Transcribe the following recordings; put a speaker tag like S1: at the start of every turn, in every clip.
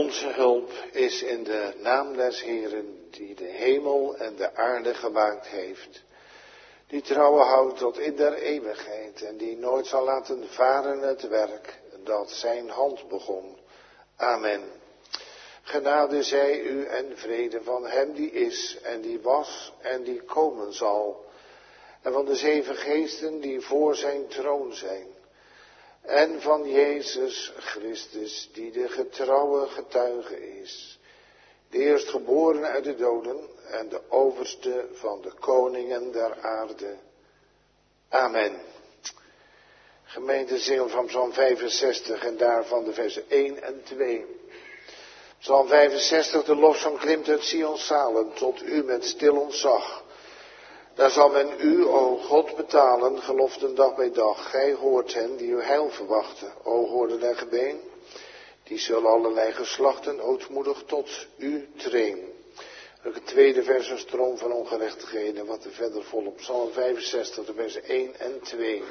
S1: Onze hulp is in de naam des Heeren, die de hemel en de aarde gemaakt heeft. Die trouwen houdt tot in der eeuwigheid en die nooit zal laten varen het werk dat zijn hand begon. Amen. Genade zij u en vrede van hem die is en die was en die komen zal. En van de 7 geesten die voor zijn troon zijn. En van Jezus Christus die de getrouwe getuige is. De eerstgeboren uit de doden en de overste van de koningen der aarde. Amen. Gemeente zingen van Psalm 65 en daarvan de versen 1 en 2. Psalm 65, de lofzang klimt uit Sions zalen tot u met stil ontzag. Daar zal men u, o God, betalen, geloften dag bij dag. Gij hoort hen die uw heil verwachten, o hoorden en gebeen. Die zullen allerlei geslachten ootmoedig tot u trainen. Ook het tweede vers, een stroom van ongerechtigheden, wat er verder volop. Psalm 65, de versen 1 en 2.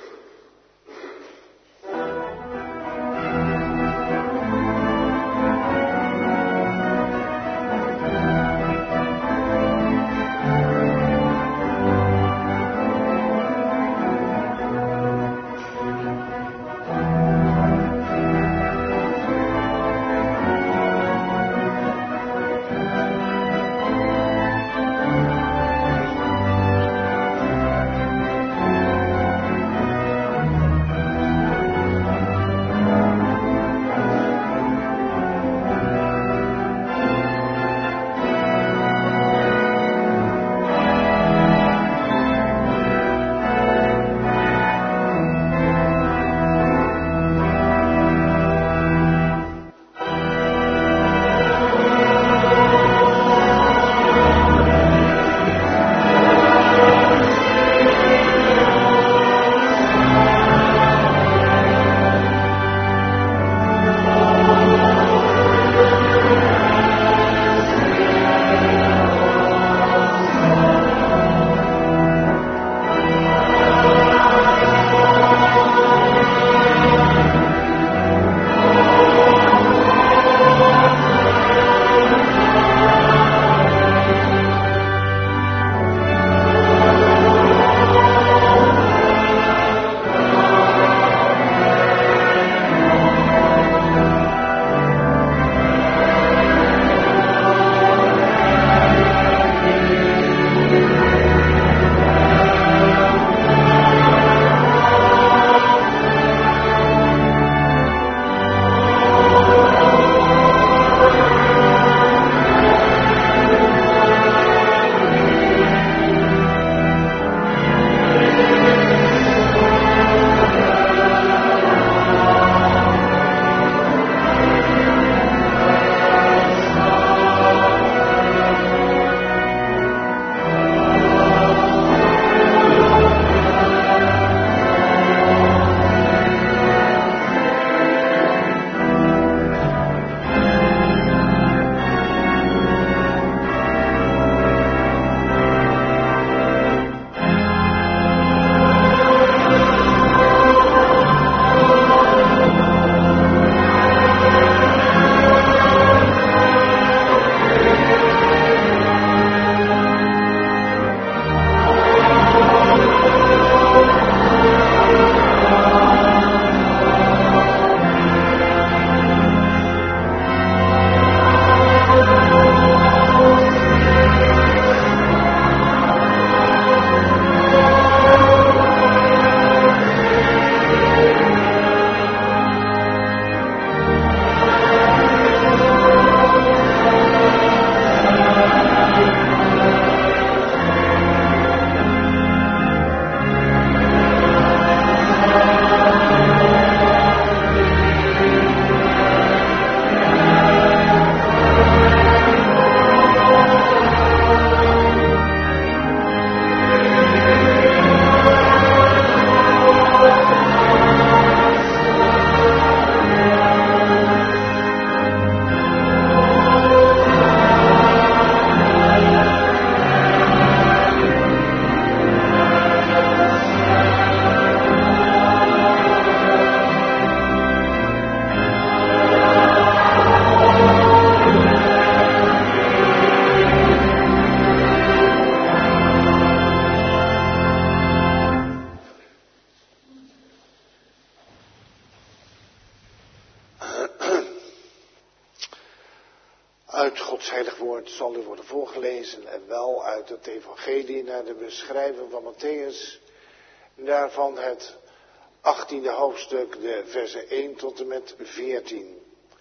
S1: Uit Gods heilig woord zal u worden voorgelezen en wel uit het evangelie naar de beschrijving van Matthäus. Daarvan het 18e hoofdstuk, de versen 1 tot en met 14.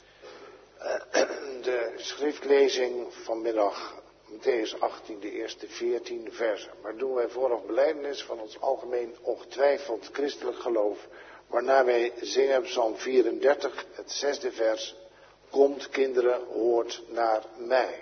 S1: De schriftlezing vanmiddag, Matthäus 18, de eerste 14 versen. Maar doen wij vooraf belijdenis van ons algemeen ongetwijfeld christelijk geloof, waarna wij zingen Psalm 34, het 6e vers. Komt, kinderen, hoort naar mij.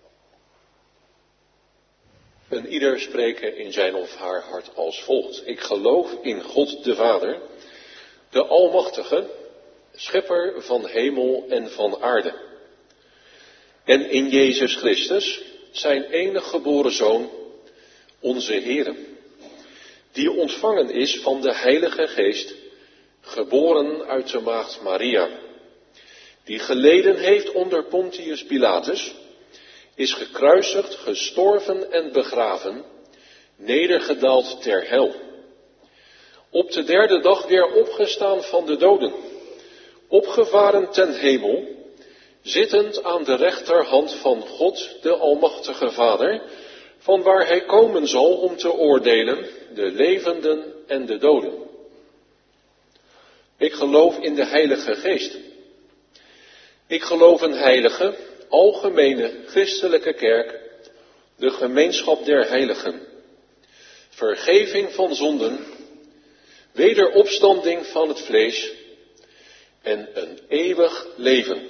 S2: En ieder spreken in zijn of haar hart als volgt. Ik geloof in God de Vader, de Almachtige, schepper van hemel en van aarde. En in Jezus Christus, zijn enige geboren Zoon, onze Heere, die ontvangen is van de Heilige Geest, geboren uit de maagd Maria, die geleden heeft onder Pontius Pilatus, is gekruisigd, gestorven en begraven, nedergedaald ter hel. Op de derde dag weer opgestaan van de doden, opgevaren ten hemel, zittend aan de rechterhand van God, de Almachtige Vader, van waar hij komen zal om te oordelen, de levenden en de doden. Ik geloof in de Heilige Geest. Ik geloof een heilige, algemene, christelijke kerk, de gemeenschap der heiligen, vergeving van zonden, wederopstanding van het vlees en een eeuwig leven.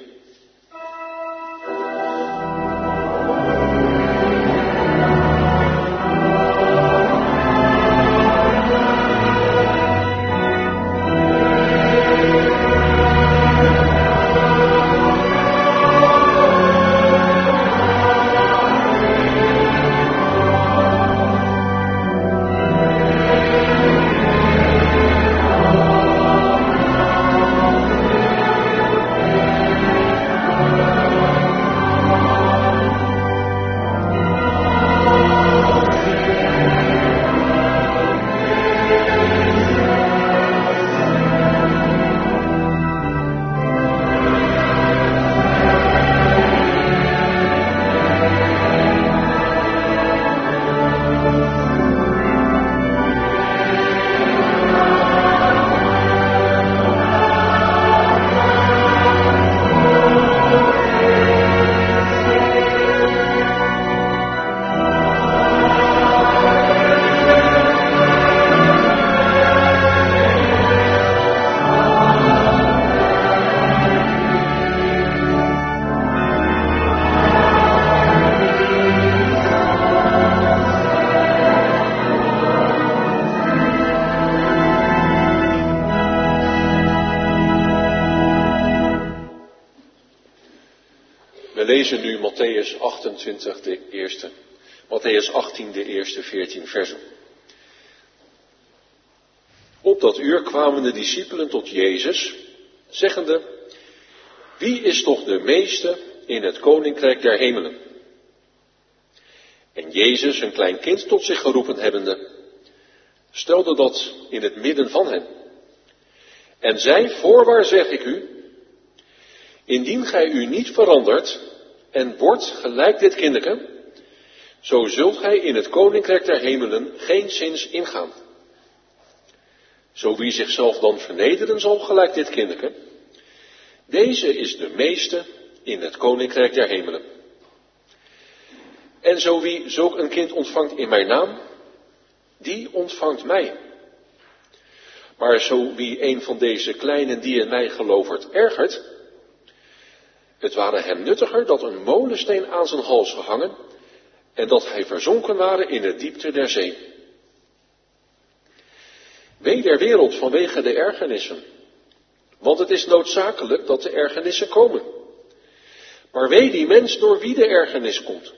S2: We lezen nu Matthäus 28, Matthäus 18, de eerste 14 versen. Op dat uur kwamen de discipelen tot Jezus, zeggende, wie is toch de meeste in het koninkrijk der hemelen? En Jezus, een klein kind tot zich geroepen hebbende, stelde dat in het midden van hen. En zei, voorwaar zeg ik u, indien gij u niet verandert en wordt gelijk dit kindeke, zo zult gij in het koninkrijk der hemelen geenszins ingaan. Zo wie zichzelf dan vernederen zal gelijk dit kindeke, deze is de meeste in het koninkrijk der hemelen. En zo wie zulk een kind ontvangt in mijn naam, die ontvangt mij. Maar zo wie een van deze kleinen die in mij geloofert ergert, het ware hem nuttiger dat een molensteen aan zijn hals gehangen en dat hij verzonken ware in de diepte der zee. Wee der wereld vanwege de ergernissen, want het is noodzakelijk dat de ergernissen komen. Maar wee die mens door wie de ergernis komt.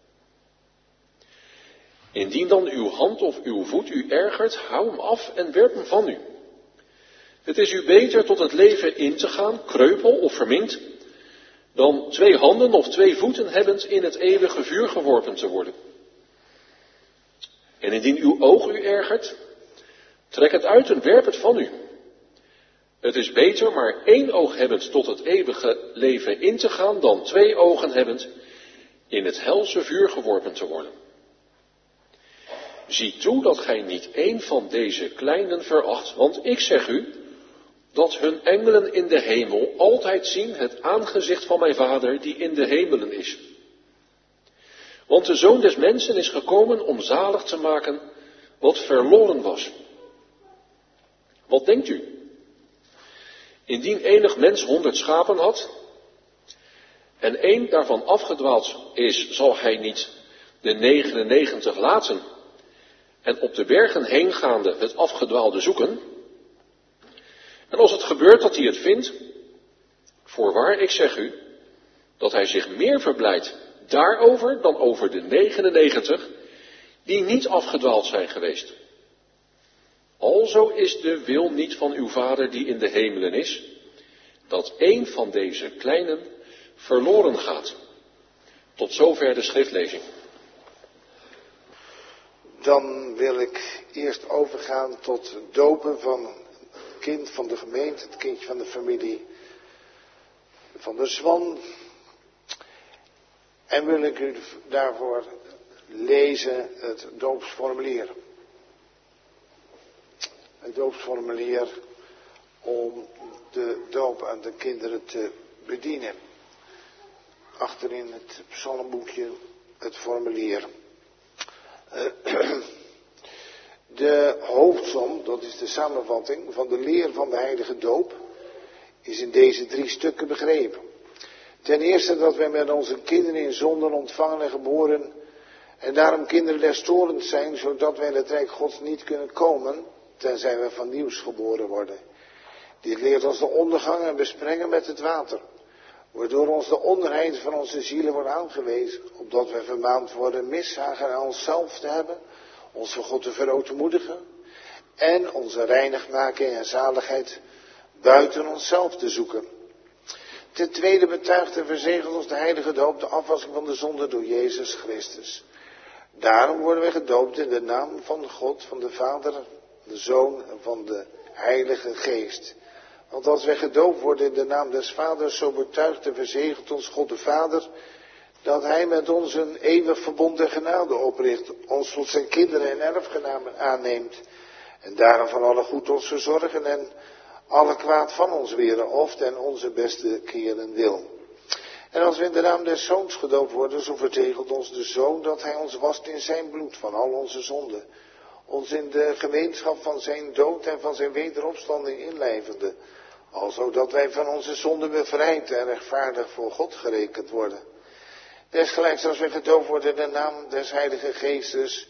S2: Indien dan uw hand of uw voet u ergert, hou hem af en werp hem van u. Het is u beter tot het leven in te gaan, kreupel of verminkt, dan 2 handen of 2 voeten hebbend in het eeuwige vuur geworpen te worden. En indien uw oog u ergert, trek het uit en werp het van u. Het is beter maar 1 oog hebbend tot het eeuwige leven in te gaan, dan 2 ogen hebbend in het helse vuur geworpen te worden. Zie toe dat gij niet 1 van deze kleinen veracht, want ik zeg u, dat hun engelen in de hemel altijd zien het aangezicht van mijn Vader die in de hemelen is. Want de Zoon des Mensen is gekomen om zalig te maken wat verloren was. Wat denkt u? Indien enig mens 100 schapen had, en 1 daarvan afgedwaald is, zal hij niet de 99 laten, en op de bergen heengaande het afgedwaalde zoeken? En als het gebeurt dat hij het vindt, voorwaar ik zeg u, dat hij zich meer verblijdt daarover dan over de 99 die niet afgedwaald zijn geweest. Alzo is de wil niet van uw Vader die in de hemelen is, dat 1 van deze kleinen verloren gaat. Tot zover de schriftlezing.
S1: Dan wil ik eerst overgaan tot het dopen van het kind van de gemeente, het kindje van de familie van de Zwan. En wil ik u daarvoor lezen het doopsformulier. Het doopsformulier om de doop aan de kinderen te bedienen. Achterin het psalmboekje, het formulier. De hoofdsom, dat is de samenvatting van de leer van de heilige doop, is in deze 3 stukken begrepen. Ten eerste dat wij met onze kinderen in zonden ontvangen en geboren en daarom kinderen des torens zijn, zodat wij in het Rijk Gods niet kunnen komen, tenzij we van nieuws geboren worden. Dit leert ons de ondergang en besprengen met het water, waardoor ons de onreinheid van onze zielen wordt aangewezen, opdat wij vermaand worden mishagen aan onszelf te hebben, ons voor God te verootmoedigen en onze reinigmaking en zaligheid buiten onszelf te zoeken. Ten tweede betuigt en verzegelt ons de heilige doop de afwassing van de zonde door Jezus Christus. Daarom worden wij gedoopt in de naam van God, van de Vader, de Zoon en van de Heilige Geest. Want als wij gedoopt worden in de naam des Vaders, zo betuigt en verzegelt ons God de Vader, dat Hij met ons een eeuwig verbond der genade opricht, ons tot zijn kinderen en erfgenamen aanneemt, en daarom van alle goed ons verzorgen en alle kwaad van ons weren, of ten onze beste keren wil. En als we in de naam des Zoons gedoopt worden, zo verzegelt ons de Zoon dat Hij ons wast in zijn bloed van al onze zonden, ons in de gemeenschap van zijn dood en van zijn wederopstanding inlijvende, alzo dat wij van onze zonden bevrijd en rechtvaardig voor God gerekend worden. Desgelijks als wij gedoopt worden in de naam des Heilige Geestes,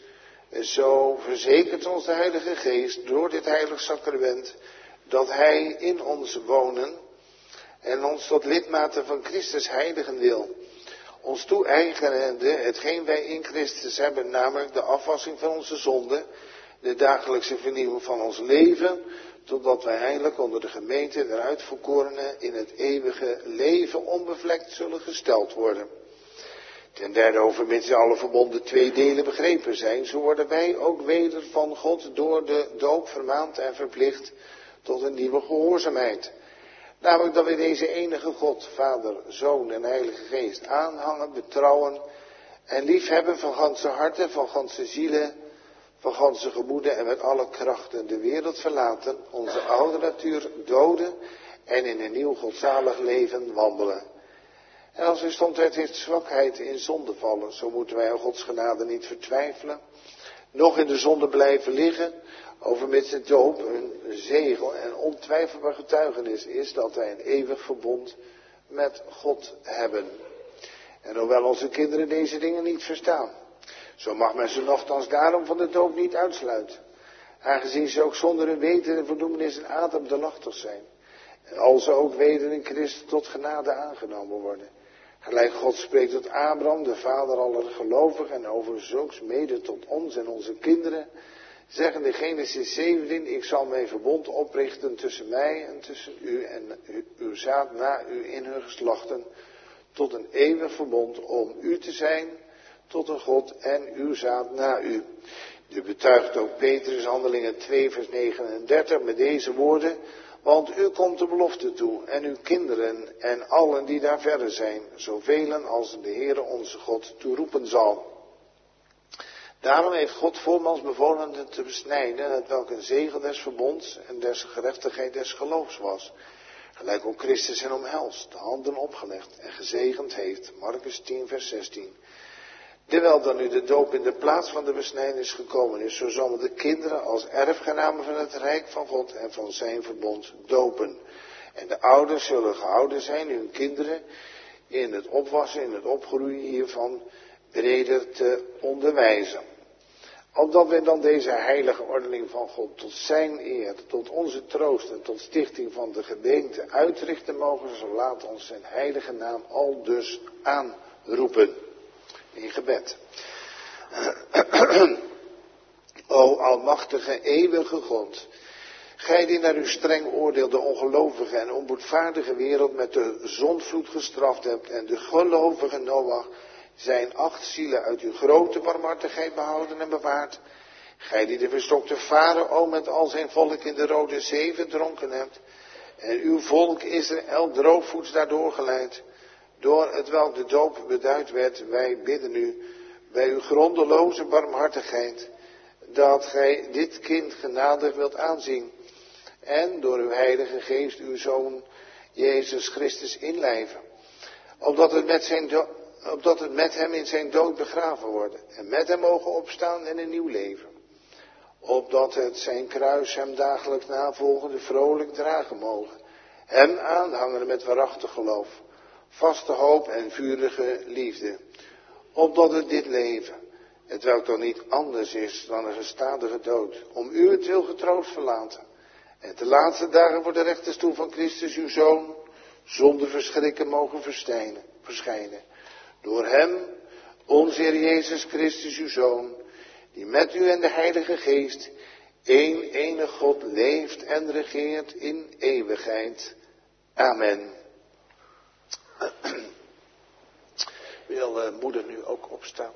S1: zo verzekert ons de Heilige Geest door dit heilig sacrament, dat Hij in ons wonen en ons tot lidmaten van Christus heiligen wil. Ons toe-eigenende hetgeen wij in Christus hebben, namelijk de afwassing van onze zonden, de dagelijkse vernieuwing van ons leven, totdat wij eindelijk onder de gemeente der uitverkorenen in het eeuwige leven onbevlekt zullen gesteld worden. Ten derde, overmits alle verbonden 2 delen begrepen zijn, zo worden wij ook weder van God door de doop vermaand en verplicht tot een nieuwe gehoorzaamheid. Namelijk dat wij deze enige God, Vader, Zoon en Heilige Geest aanhangen, betrouwen en liefhebben van ganse harten, van ganse zielen, van ganse gemoeden en met alle krachten de wereld verlaten, onze oude natuur doden en in een nieuw godzalig leven wandelen. En als we stomheid heeft zwakheid in zonde vallen, zo moeten wij aan Gods genade niet vertwijfelen, nog in de zonde blijven liggen, overmits de doop een zegel en ontwijfelbaar getuigenis is dat wij een eeuwig verbond met God hebben. En hoewel onze kinderen deze dingen niet verstaan, zo mag men ze nochtans daarom van de doop niet uitsluiten, aangezien ze ook zonder hun weten en verdoemenis en ademdelachtig zijn, en als ze ook weder in Christus tot genade aangenomen worden. Gelijk God spreekt tot Abraham, de vader aller gelovigen, en over zulks mede tot ons en onze kinderen, zeggende Genesis 17, ik zal mijn verbond oprichten tussen mij en tussen u en uw zaad na u in hun geslachten, tot een eeuwig verbond om u te zijn, tot een God en uw zaad na u. Dit betuigt ook Petrus, Handelingen 2 vers 39, met deze woorden, Want u komt de belofte toe en uw kinderen en allen die daar verder zijn, zoveel als de Heere onze God toeroepen zal. Daarom heeft God voormals bevolen het te besnijden, het welk een zegel des verbonds en des gerechtigheid des geloofs was. Gelijk ook Christus hen omhelst, de handen opgelegd en gezegend heeft. Markus 10 vers 16. Terwijl dan nu de doop in de plaats van de besnijdenis gekomen is, zo zullen de kinderen als erfgenamen van het rijk van God en van zijn verbond dopen. En de ouders zullen gehouden zijn hun kinderen in het opwassen, in het opgroeien hiervan breder te onderwijzen. Opdat wij dan deze heilige ordening van God tot zijn eer, tot onze troost en tot stichting van de gemeente uitrichten mogen, zo laat ons zijn heilige naam al dus aanroepen. In gebed. O almachtige, eeuwige God, gij die naar uw streng oordeel de ongelovige en onboedvaardige wereld met de zondvloed gestraft hebt en de gelovige Noach zijn 8 zielen uit uw grote barmhartigheid behouden en bewaard. Gij die de verstokte Farao met al zijn volk in de Rode Zee verdronken hebt en uw volk Israël droogvoets daardoor geleid. Door het welk de doop beduid werd, wij bidden u bij uw grondeloze barmhartigheid, dat gij dit kind genadig wilt aanzien en door uw heilige geest uw Zoon Jezus Christus inlijven, opdat het met hem in zijn dood begraven worden en met hem mogen opstaan in een nieuw leven, opdat het zijn kruis hem dagelijks navolgende vrolijk dragen mogen, hem aanhangen met waarachtig geloof, vaste hoop en vurige liefde, opdat het dit leven, het welk dan niet anders is dan een gestadige dood, om u het wil getroost verlaten, en de laatste dagen voor de rechterstoel van Christus uw Zoon, zonder verschrikken mogen verschijnen. Door hem, onze Heer Jezus Christus uw Zoon, die met u en de Heilige Geest, één enig God leeft en regeert in eeuwigheid. Amen. Wil moeder nu ook opstaan?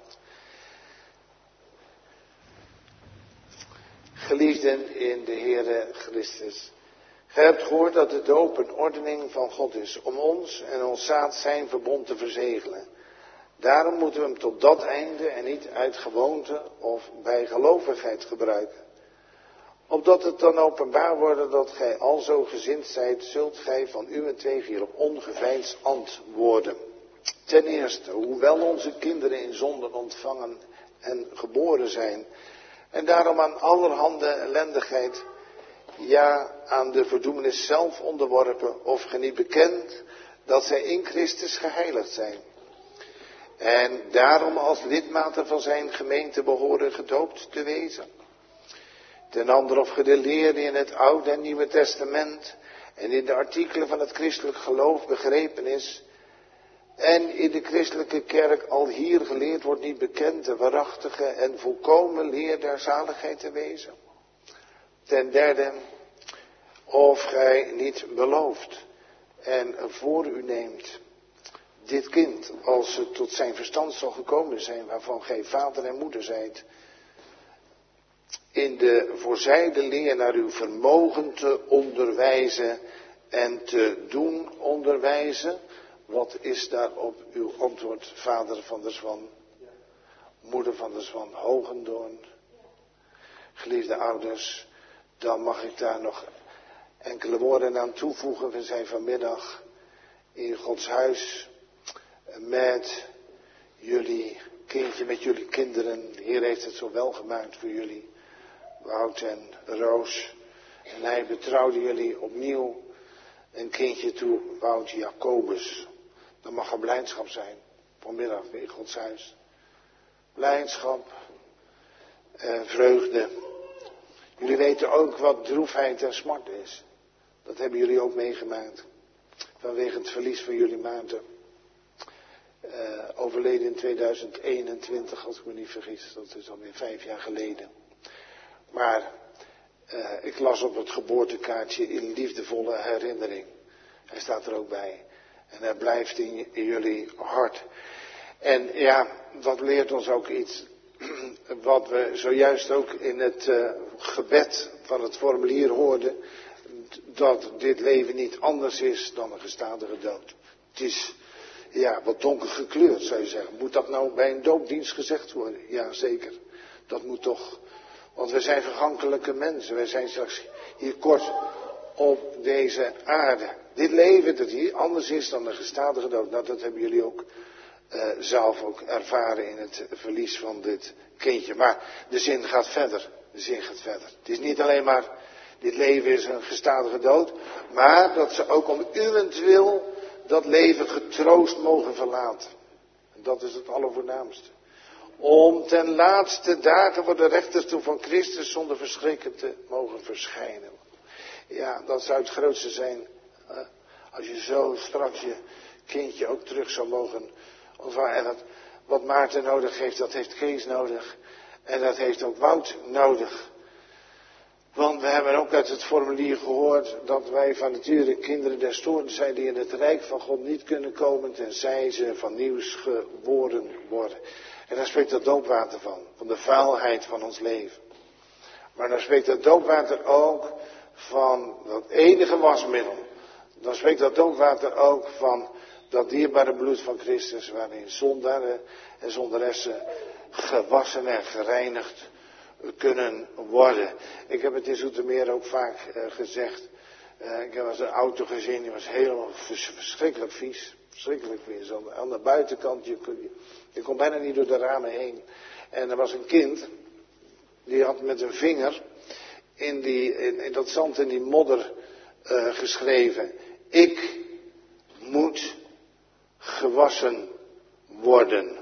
S1: Geliefden in de Heere Christus, gij hebt gehoord dat de doop een ordening van God is, om ons en ons zaad zijn verbond te verzegelen. Daarom moeten we hem tot dat einde en niet uit gewoonte of bijgelovigheid gebruiken. Opdat het dan openbaar worden dat gij alzo gezind zijt, zult gij van uwentwege hierop ongeveinsd antwoorden. Ten eerste, hoewel onze kinderen in zonden ontvangen en geboren zijn, en daarom aan allerhande ellendigheid, ja aan de verdoemenis zelf onderworpen, of ge niet bekend dat zij in Christus geheiligd zijn. En daarom als lidmaten van zijn gemeente behoren gedoopt te wezen. Ten andere of ge de leer die in het Oude en Nieuwe Testament en in de artikelen van het christelijk geloof begrepen is, en in de christelijke kerk al hier geleerd wordt niet bekend de waarachtige en volkomen leer der zaligheid te wezen. Ten derde, of gij niet belooft en voor u neemt dit kind, als het tot zijn verstand zal gekomen zijn, waarvan gij vader en moeder zijt, in de voorzijde leer naar uw vermogen te onderwijzen en te doen onderwijzen. Wat is daarop uw antwoord, vader van der Zwan, moeder van der Zwan Hogendoorn? Geliefde ouders, dan mag ik daar nog enkele woorden aan toevoegen. We zijn vanmiddag in Gods huis met jullie kindje, met jullie kinderen. De Heer heeft het zo wel gemaakt voor jullie, Wout en Roos. En hij betrouwde jullie opnieuw een kindje toe, Wout Jacobus. Dan mag er blijdschap zijn, vanmiddag in Gods huis. Blijdschap, vreugde. Jullie weten ook wat droefheid en smart is. Dat hebben jullie ook meegemaakt. Vanwege het verlies van jullie Maarten. Overleden in 2021, als ik me niet vergis. Dat is alweer 5 jaar geleden. Maar ik las op het geboortekaartje in liefdevolle herinnering. Hij staat er ook bij. En hij blijft in jullie hart. En ja, dat leert ons ook iets. Wat we zojuist ook in het gebed van het formulier hoorden. dat dit leven niet anders is dan een gestadige dood. Het is, wat donker gekleurd, zou je zeggen. Moet dat nou bij een doopdienst gezegd worden? Ja, zeker. Dat moet toch. Want we zijn vergankelijke mensen. Wij zijn straks hier kort op deze aarde. Dit leven dat hier anders is dan een gestadige dood. Nou, dat hebben jullie ook zelf ook ervaren in het verlies van dit kindje. Maar de zin gaat verder. De zin gaat verder. Het is niet alleen maar, dit leven is een gestadige dood. Maar dat ze ook om uwentwil dat leven getroost mogen verlaten. En dat is het allervoornaamste. Om ten laatste dagen voor de rechterstoel van Christus zonder verschrikken te mogen verschijnen. Ja, dat zou het grootste zijn. Als je zo straks je kindje ook terug zou mogen ontvangen. En wat Maarten nodig heeft, dat heeft Kees nodig. En dat heeft ook Wout nodig. Want we hebben ook uit het formulier gehoord dat wij van nature kinderen des toorns zijn die in het rijk van God niet kunnen komen tenzij ze van nieuws geboren worden. En daar spreekt dat doopwater van de vuilheid van ons leven. Maar dan spreekt dat doopwater ook van dat enige wasmiddel. Dan spreekt dat doopwater ook van dat dierbare bloed van Christus waarin zondaren en zondaressen gewassen en gereinigd kunnen worden. Ik heb het in Zoetermeer ook vaak gezegd. Ik heb een auto gezien, die was helemaal verschrikkelijk vies. Verschrikkelijk vies. Aan de buitenkant, je kon bijna niet door de ramen heen. En er was een kind, die had met een vinger in dat zand en die modder geschreven. Ik moet gewassen worden.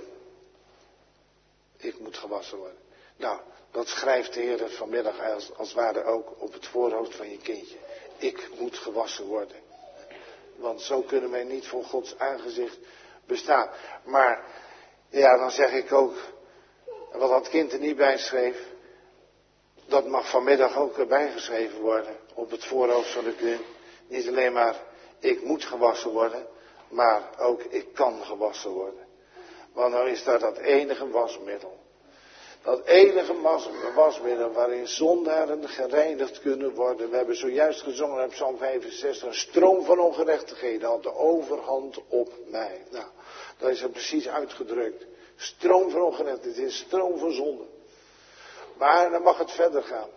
S1: Ik moet gewassen worden. Nou, dat schrijft de Heer vanmiddag als het ware ook op het voorhoofd van je kindje. Ik moet gewassen worden. Want zo kunnen wij niet voor Gods aangezicht bestaan. Maar, dan zeg ik ook, wat dat kind er niet bij schreef, dat mag vanmiddag ook erbij geschreven worden. Op het voorhoofd van de kind. Niet alleen maar, ik moet gewassen worden, maar ook, ik kan gewassen worden. Want nou is daar dat enige wasmiddel. Dat enige wasmiddel waarin zondaren gereinigd kunnen worden. We hebben zojuist gezongen in Psalm 65. Een stroom van ongerechtigheden had de overhand op mij. Nou, dat is er precies uitgedrukt. Stroom van ongerechtigheid. Het is stroom van zonde. Maar dan mag het verder gaan.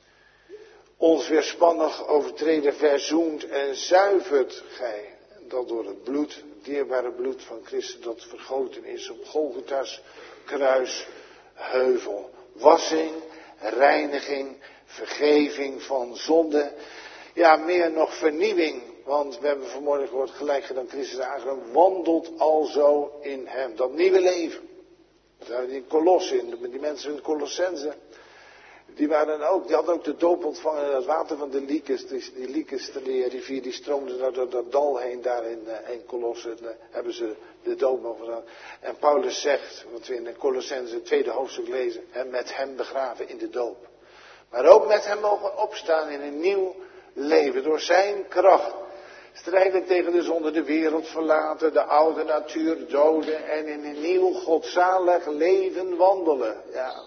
S1: Ons weerspannig overtreden verzoent en zuivert gij. Dat door het bloed, het dierbare bloed van Christus dat vergoten is op Golgotha's kruisheuvel. Wassing, reiniging, vergeving van zonde. Ja, meer nog vernieuwing. Want we hebben vanmorgen gehoord, gelijk gedaan Christus aangenomen, wandelt alzo in hem. Dat nieuwe leven. Die Kolossen, die mensen in Colossense. Die hadden ook de doop ontvangen in het water van de Lycus. Dus die Lycus, die rivier, die stroomde door dat dal heen, daar in Colosse. Daar hebben ze de doop mogen gedaan. En Paulus zegt, wat we in Colossense het 2e hoofdstuk lezen, met hem begraven in de doop. Maar ook met hem mogen opstaan in een nieuw leven, door zijn kracht. Strijden tegen de zonde, de wereld verlaten, de oude natuur doden en in een nieuw godzalig leven wandelen. Ja.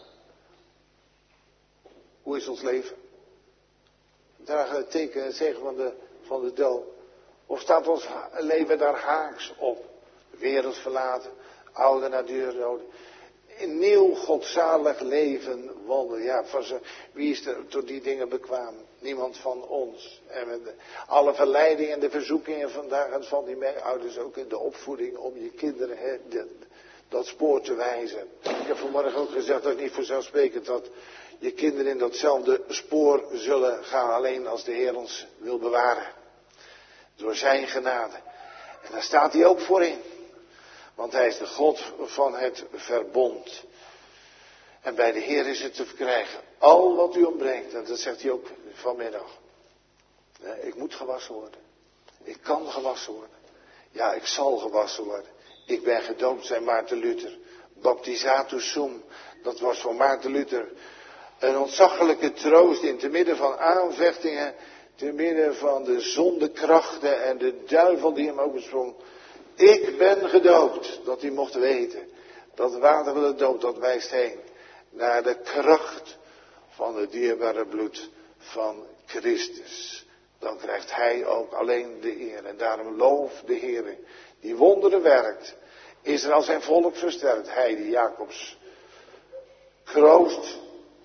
S1: Hoe is ons leven? Dragen het teken, het zegen van de dood. Of staat ons leven daar haaks op? De wereld verlaten, oude natuur doden. Een nieuw godzalig leven wandelen. Ja, wie is er tot die dingen bekwaam? Niemand van ons. En met alle verleidingen en de verzoekingen vandaag, en van die ouders ook in de opvoeding om je kinderen dat spoor te wijzen. Ik heb vanmorgen ook gezegd dat het niet vanzelfsprekend dat je kinderen in datzelfde spoor zullen gaan, alleen als de Heer ons wil bewaren. Door zijn genade. En daar staat hij ook voor in. Want hij is de God van het verbond. En bij de Heer is het te verkrijgen. Al wat u ontbreekt, en dat zegt hij ook vanmiddag. Ik moet gewassen worden. Ik kan gewassen worden. Ja, ik zal gewassen worden. Ik ben gedoopt, zei Maarten Luther. Baptisatus sum, dat was voor Maarten Luther een ontzaglijke troost in te midden van aanvechtingen, te midden van de zondekrachten en de duivel die hem oversprong. Ik ben gedoopt, dat hij mocht weten. Dat water van de doop, dat wijst heen naar de kracht van het dierbare bloed van Christus. dan krijgt hij ook alleen de eer. En daarom loof de Heer, die wonderen werkt. Israël zijn volk versterkt. Hij die Jacobs kroost,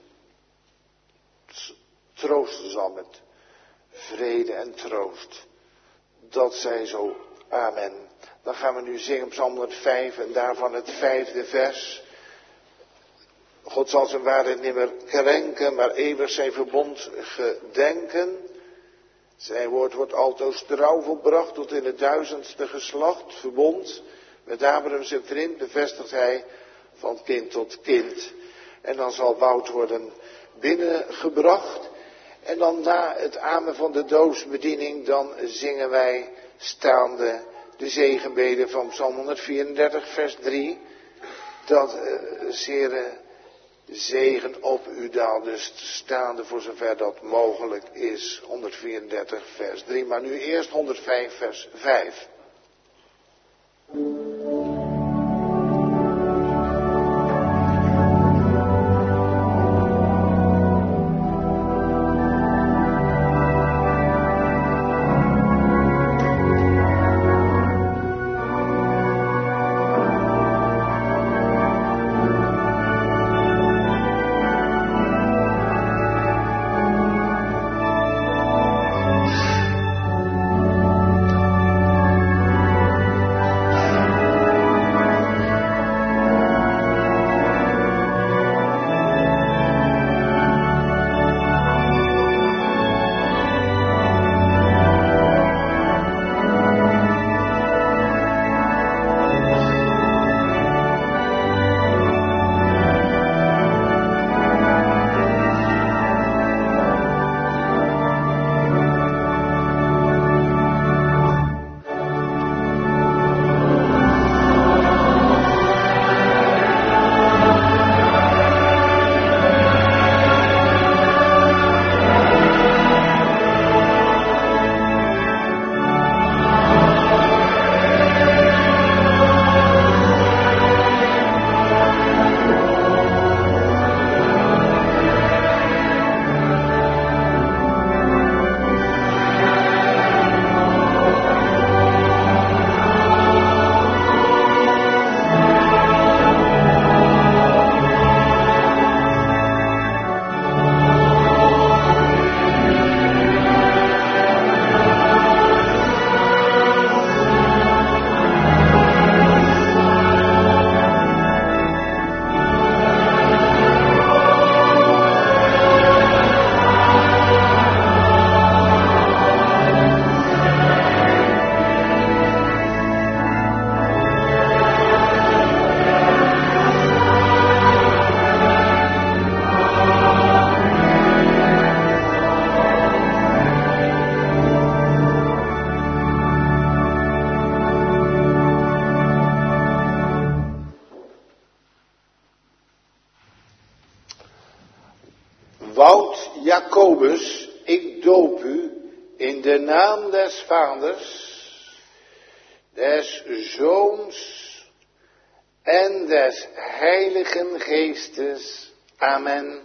S1: troosten zal met vrede en troost. Dat zij zo. Amen. Dan gaan we nu zingen Psalm 105 en daarvan het 5e vers. God zal zijn waarheid niet meer krenken, maar eeuwig zijn verbond gedenken. Zijn woord wordt altoos trouw volbracht tot in het 1000ste geslacht. Verbond met Abraham zijn vriend bevestigt hij van kind tot kind. En dan zal Wout worden binnengebracht. En dan na het amen van de doopsbediening, dan zingen wij staande de zegenbeden van Psalm 134 vers 3. Dat zeer zegen op u daalt, dus staande voor zover dat mogelijk is. 134 vers 3, maar nu eerst 105 vers 5. Wout Jacobus, ik doop u in de naam des Vaders, des Zoons en des Heiligen Geestes. Amen.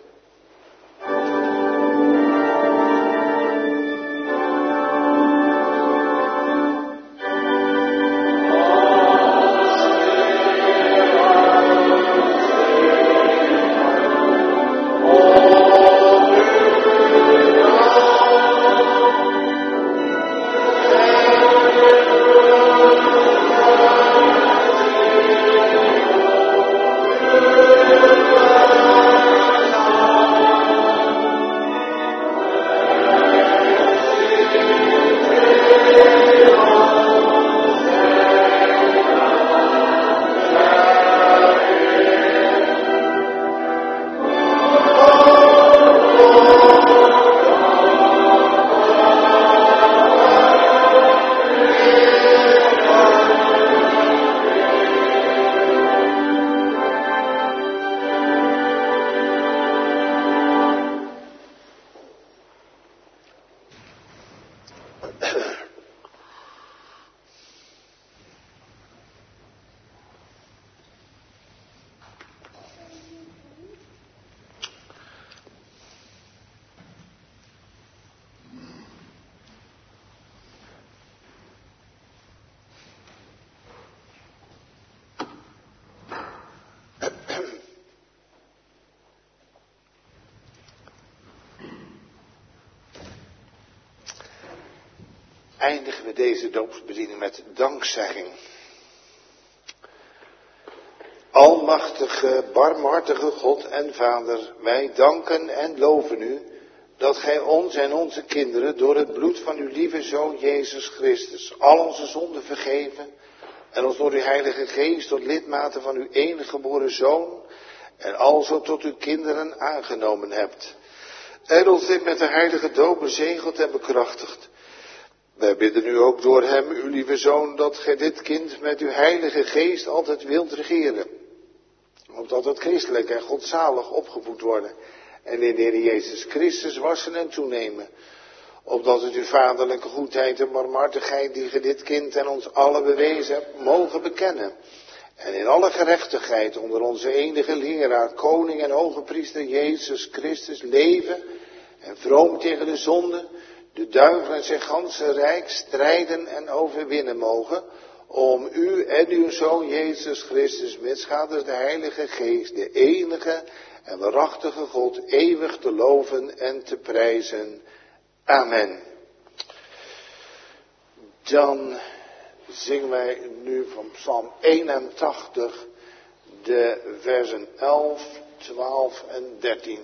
S1: eindigen we deze doopsbediening met dankzegging. Almachtige, barmhartige God en Vader, wij danken en loven u dat gij ons en onze kinderen door het bloed van uw lieve Zoon Jezus Christus al onze zonden vergeven en ons door uw Heilige Geest tot lidmaten van uw enige geboren Zoon en alzo tot uw kinderen aangenomen hebt. En ons dit met de heilige doop bezegeld en bekrachtigd. Wij bidden u ook door hem, uw lieve Zoon, dat gij dit kind met uw Heilige Geest altijd wilt regeren. Opdat het christelijk en godzalig opgevoed worden en in de Heer Jezus Christus wassen en toenemen. Opdat het uw vaderlijke goedheid en barmhartigheid die ge dit kind en ons allen bewezen hebt, mogen bekennen. En in alle gerechtigheid onder onze enige leraar, koning en hoge priester Jezus Christus leven en vroom tegen de zonde, de duivel en zijn ganse rijk strijden en overwinnen mogen, om u en uw Zoon Jezus Christus, mitsgaders de Heilige Geest, de enige en waarachtige God, eeuwig te loven en te prijzen. Amen. Dan zingen wij nu van Psalm 81, de versen 11, 12 en 13.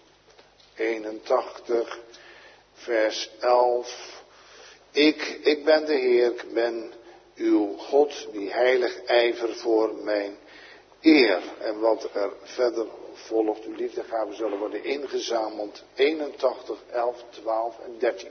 S1: 81, vers 11. Ik ben de Heer, ik ben uw God, die heilig ijver voor mijn eer. En wat er verder volgt, uw liefdegaven zullen worden ingezameld. 81, 11, 12 en 13.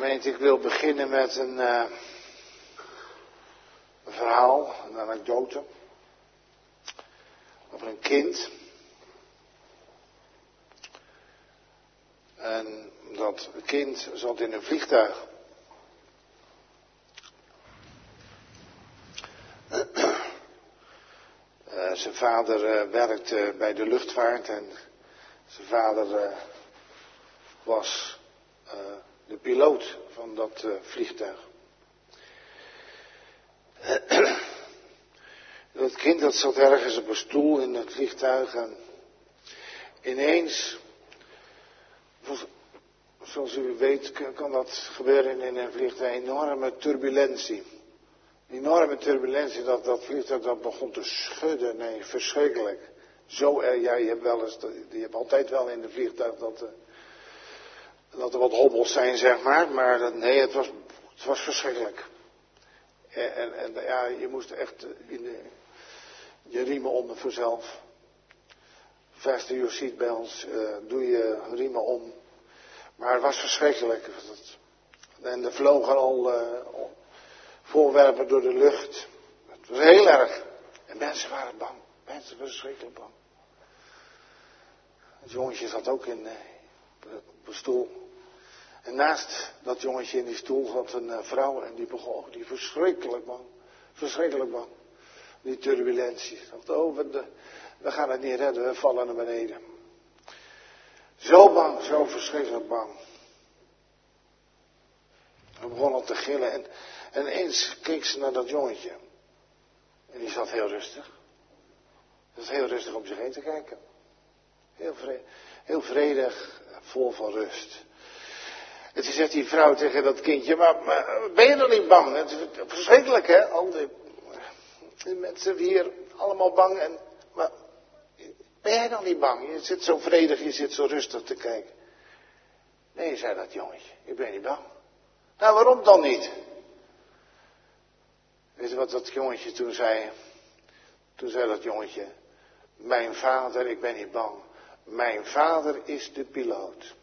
S1: Gemeente, ik wil beginnen met een verhaal, een anekdote over een kind. En dat kind zat in een vliegtuig. Zijn vader werkte bij de luchtvaart en zijn vader was de piloot van dat vliegtuig. Dat kind dat zat ergens op een stoel in het vliegtuig en ineens, zoals u weet, kan dat gebeuren in een vliegtuig, een enorme turbulentie. Een enorme turbulentie, dat vliegtuig dat begon te schudden, nee, verschrikkelijk. Zo, ja, je hebt altijd wel in een vliegtuig dat er wat hobbels zijn, zeg maar nee, het was verschrikkelijk. En ja, je moest echt je riemen om vanzelf. Fasten your seatbelts, doe je riemen om. Maar het was verschrikkelijk. En er vlogen al voorwerpen door de lucht. Het was heel erg. En mensen waren bang. Mensen waren verschrikkelijk bang. Het jongetje zat ook op een stoel. En naast dat jongetje in die stoel zat een vrouw en die begon, die verschrikkelijk bang. Die turbulentie. We gaan het niet redden, we vallen naar beneden. Zo bang, zo verschrikkelijk bang. We begonnen te gillen en ineens keek ze naar dat jongetje. En die zat heel rustig. Hij zat heel rustig om zich heen te kijken. Heel vredig, vol van rust. En toen zegt die vrouw tegen dat kindje, maar ben je nog niet bang? Het is verschrikkelijk, hè? Al die mensen hier allemaal bang. Maar ben jij nog niet bang? Je zit zo vredig, je zit zo rustig te kijken. Nee, zei dat jongetje, ik ben niet bang. Nou, waarom dan niet? Weet je wat dat jongetje toen zei? Toen zei dat jongetje, mijn vader, ik ben niet bang. Mijn vader is de piloot.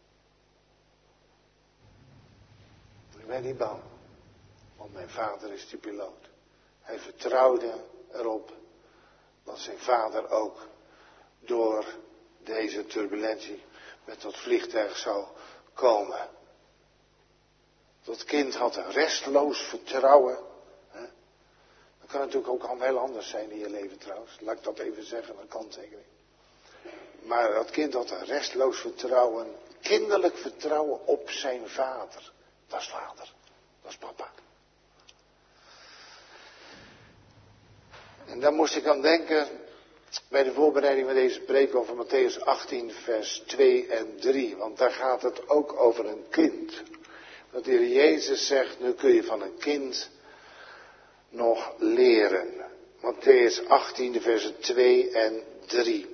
S1: Ik ben niet bang, want mijn vader is de piloot. Hij vertrouwde erop dat zijn vader ook door deze turbulentie met dat vliegtuig zou komen. Dat kind had een restloos vertrouwen. Dat kan natuurlijk ook al heel anders zijn in je leven trouwens. Laat ik dat even zeggen, een kanttekening. Maar dat kind had een restloos vertrouwen, kinderlijk vertrouwen op zijn vader. Dat is vader, dat is papa. En daar moest ik aan denken bij de voorbereiding van deze preek over Mattheüs 18 vers 2 en 3. Want daar gaat het ook over een kind. Dat de Heer Jezus zegt, nu kun je van een kind nog leren. Mattheüs 18 vers 2 en 3.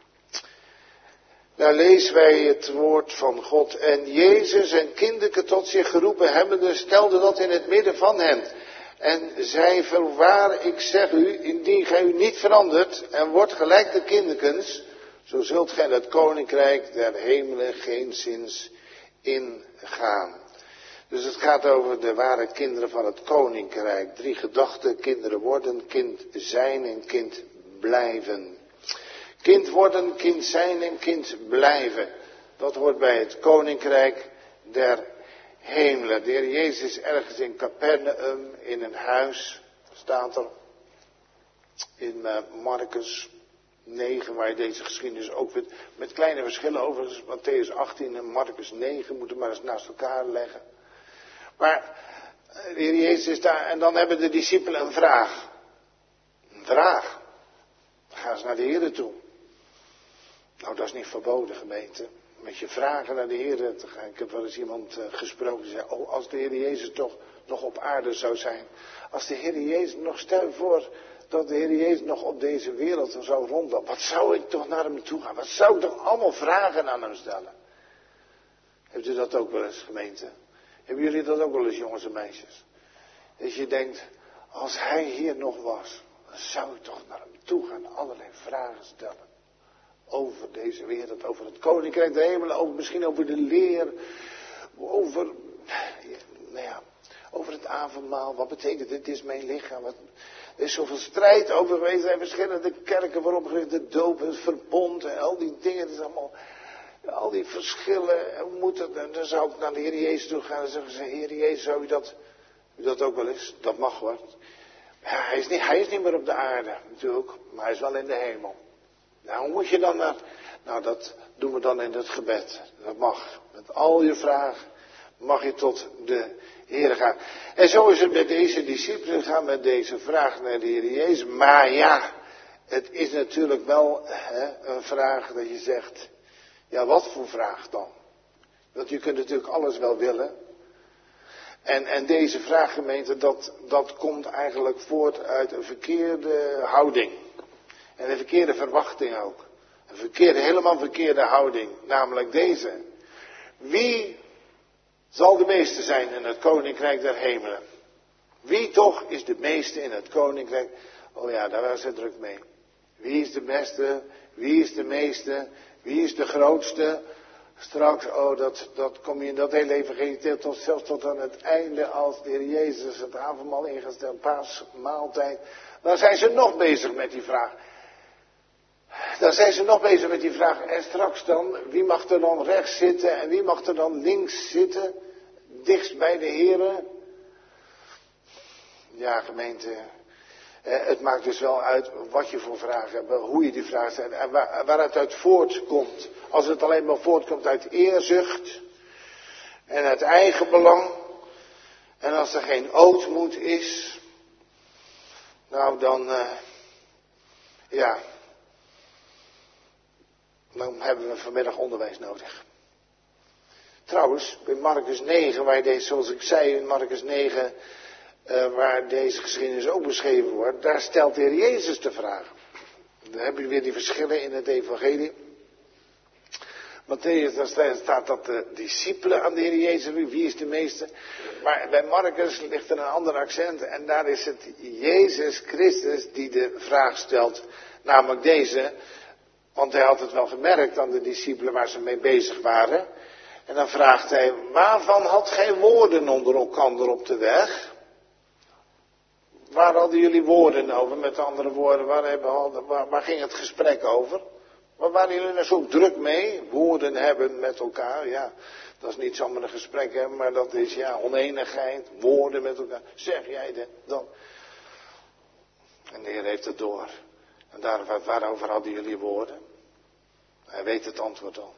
S1: Daar lezen wij het woord van God. En Jezus en kinderen tot zich geroepen hebbende, stelde dat in het midden van hen. En zei, voorwaar, ik zeg u, indien gij u niet verandert en wordt gelijk de kinderkens, zo zult gij het koninkrijk der hemelen geenszins ingaan. Dus het gaat over de ware kinderen van het koninkrijk. 3 gedachten, kinderen worden, kind zijn en kind blijven. Kind worden, kind zijn en kind blijven. Dat hoort bij het koninkrijk der hemelen. De Heer Jezus is ergens in Capernaum, in een huis, staat er, in Marcus 9, waar je deze geschiedenis ook vindt, met kleine verschillen overigens, Mattheüs 18 en Marcus 9, moeten maar eens naast elkaar leggen. Maar de Heer Jezus is daar en dan hebben de discipelen een vraag. Een vraag. Dan gaan ze naar de Heer toe. Nou, dat is niet verboden, gemeente. Met je vragen naar de Heer te gaan. Ik heb wel eens iemand gesproken die zei, oh, als de Heer Jezus toch nog op aarde zou zijn. Als de Heer Jezus nog, stel voor dat de Heer Jezus nog op deze wereld zou rondlopen. Wat zou ik toch naar hem toe gaan? Wat zou ik toch allemaal vragen aan hem stellen? Hebt u dat ook wel eens, gemeente? Hebben jullie dat ook wel eens, jongens en meisjes? Dat je denkt, als hij hier nog was, dan zou ik toch naar hem toe gaan, allerlei vragen stellen. Over deze wereld, over het koninkrijk der hemelen, misschien over de leer, over over het avondmaal. Wat betekent dit? Dit is mijn lichaam. Er is zoveel strijd over geweest. Er zijn verschillende kerken waarop de doop, het verbond en al die dingen. Het is allemaal, al die verschillen. En dan zou ik naar de Heer Jezus toe gaan en zeggen, Heer Jezus, zou u dat ook wel eens? Dat mag hoor. Ja, hij is niet meer op de aarde natuurlijk, maar hij is wel in de hemel. Nou, hoe moet je dan naar... Nou, dat doen we dan in het gebed. Dat mag. Met al je vragen mag je tot de Heer gaan. En zo is het met deze discipelen gaan, met deze vraag naar de Heer Jezus. Maar ja, het is natuurlijk wel een vraag dat je zegt, ja, wat voor vraag dan? Want je kunt natuurlijk alles wel willen. En deze vraag, gemeente, dat komt eigenlijk voort uit een verkeerde houding. En een verkeerde verwachting ook. Helemaal verkeerde houding. Namelijk deze. Wie zal de meeste zijn in het koninkrijk der hemelen? Wie toch is de meeste in het koninkrijk? Oh ja, daar was het druk mee. Wie is de beste? Wie is de meeste? Wie is de grootste? Straks, dat kom je in dat hele evangelie zelfs tot aan het einde, als de Heer Jezus het avondmaal ingesteld, paasmaaltijd. Dan zijn ze nog bezig met die vraag. En straks dan, wie mag er dan rechts zitten en wie mag er dan links zitten? Dichtst bij de Heere. Ja, gemeente, het maakt dus wel uit wat je voor vragen hebt, hoe je die vraag stelt en waar het uit voortkomt. Als het alleen maar voortkomt uit eerzucht en uit eigen belang. En als er geen ootmoed is, nou dan, dan hebben we vanmiddag onderwijs nodig. Trouwens, bij Marcus 9, zoals ik zei in Marcus 9, waar deze geschiedenis ook beschreven wordt, daar stelt de Heer Jezus de vraag. Dan heb je weer die verschillen in het evangelie. Matthäus, daar staat dat de discipelen aan de Heer Jezus, wie is de meeste? Maar bij Marcus ligt er een ander accent en daar is het Jezus Christus die de vraag stelt, namelijk deze, want hij had het wel gemerkt aan de discipelen waar ze mee bezig waren. En dan vraagt hij, waarvan had gij woorden onder elkander op de weg? Waar hadden jullie woorden over? Met andere woorden, waar ging het gesprek over? Waar waren jullie nou zo druk mee? Woorden hebben met elkaar, ja. Dat is niet zomaar een gesprek hebben, maar dat is oneenigheid, woorden met elkaar. Zeg jij dat? En de Heer heeft het door. En waarover hadden jullie woorden? Hij weet het antwoord al.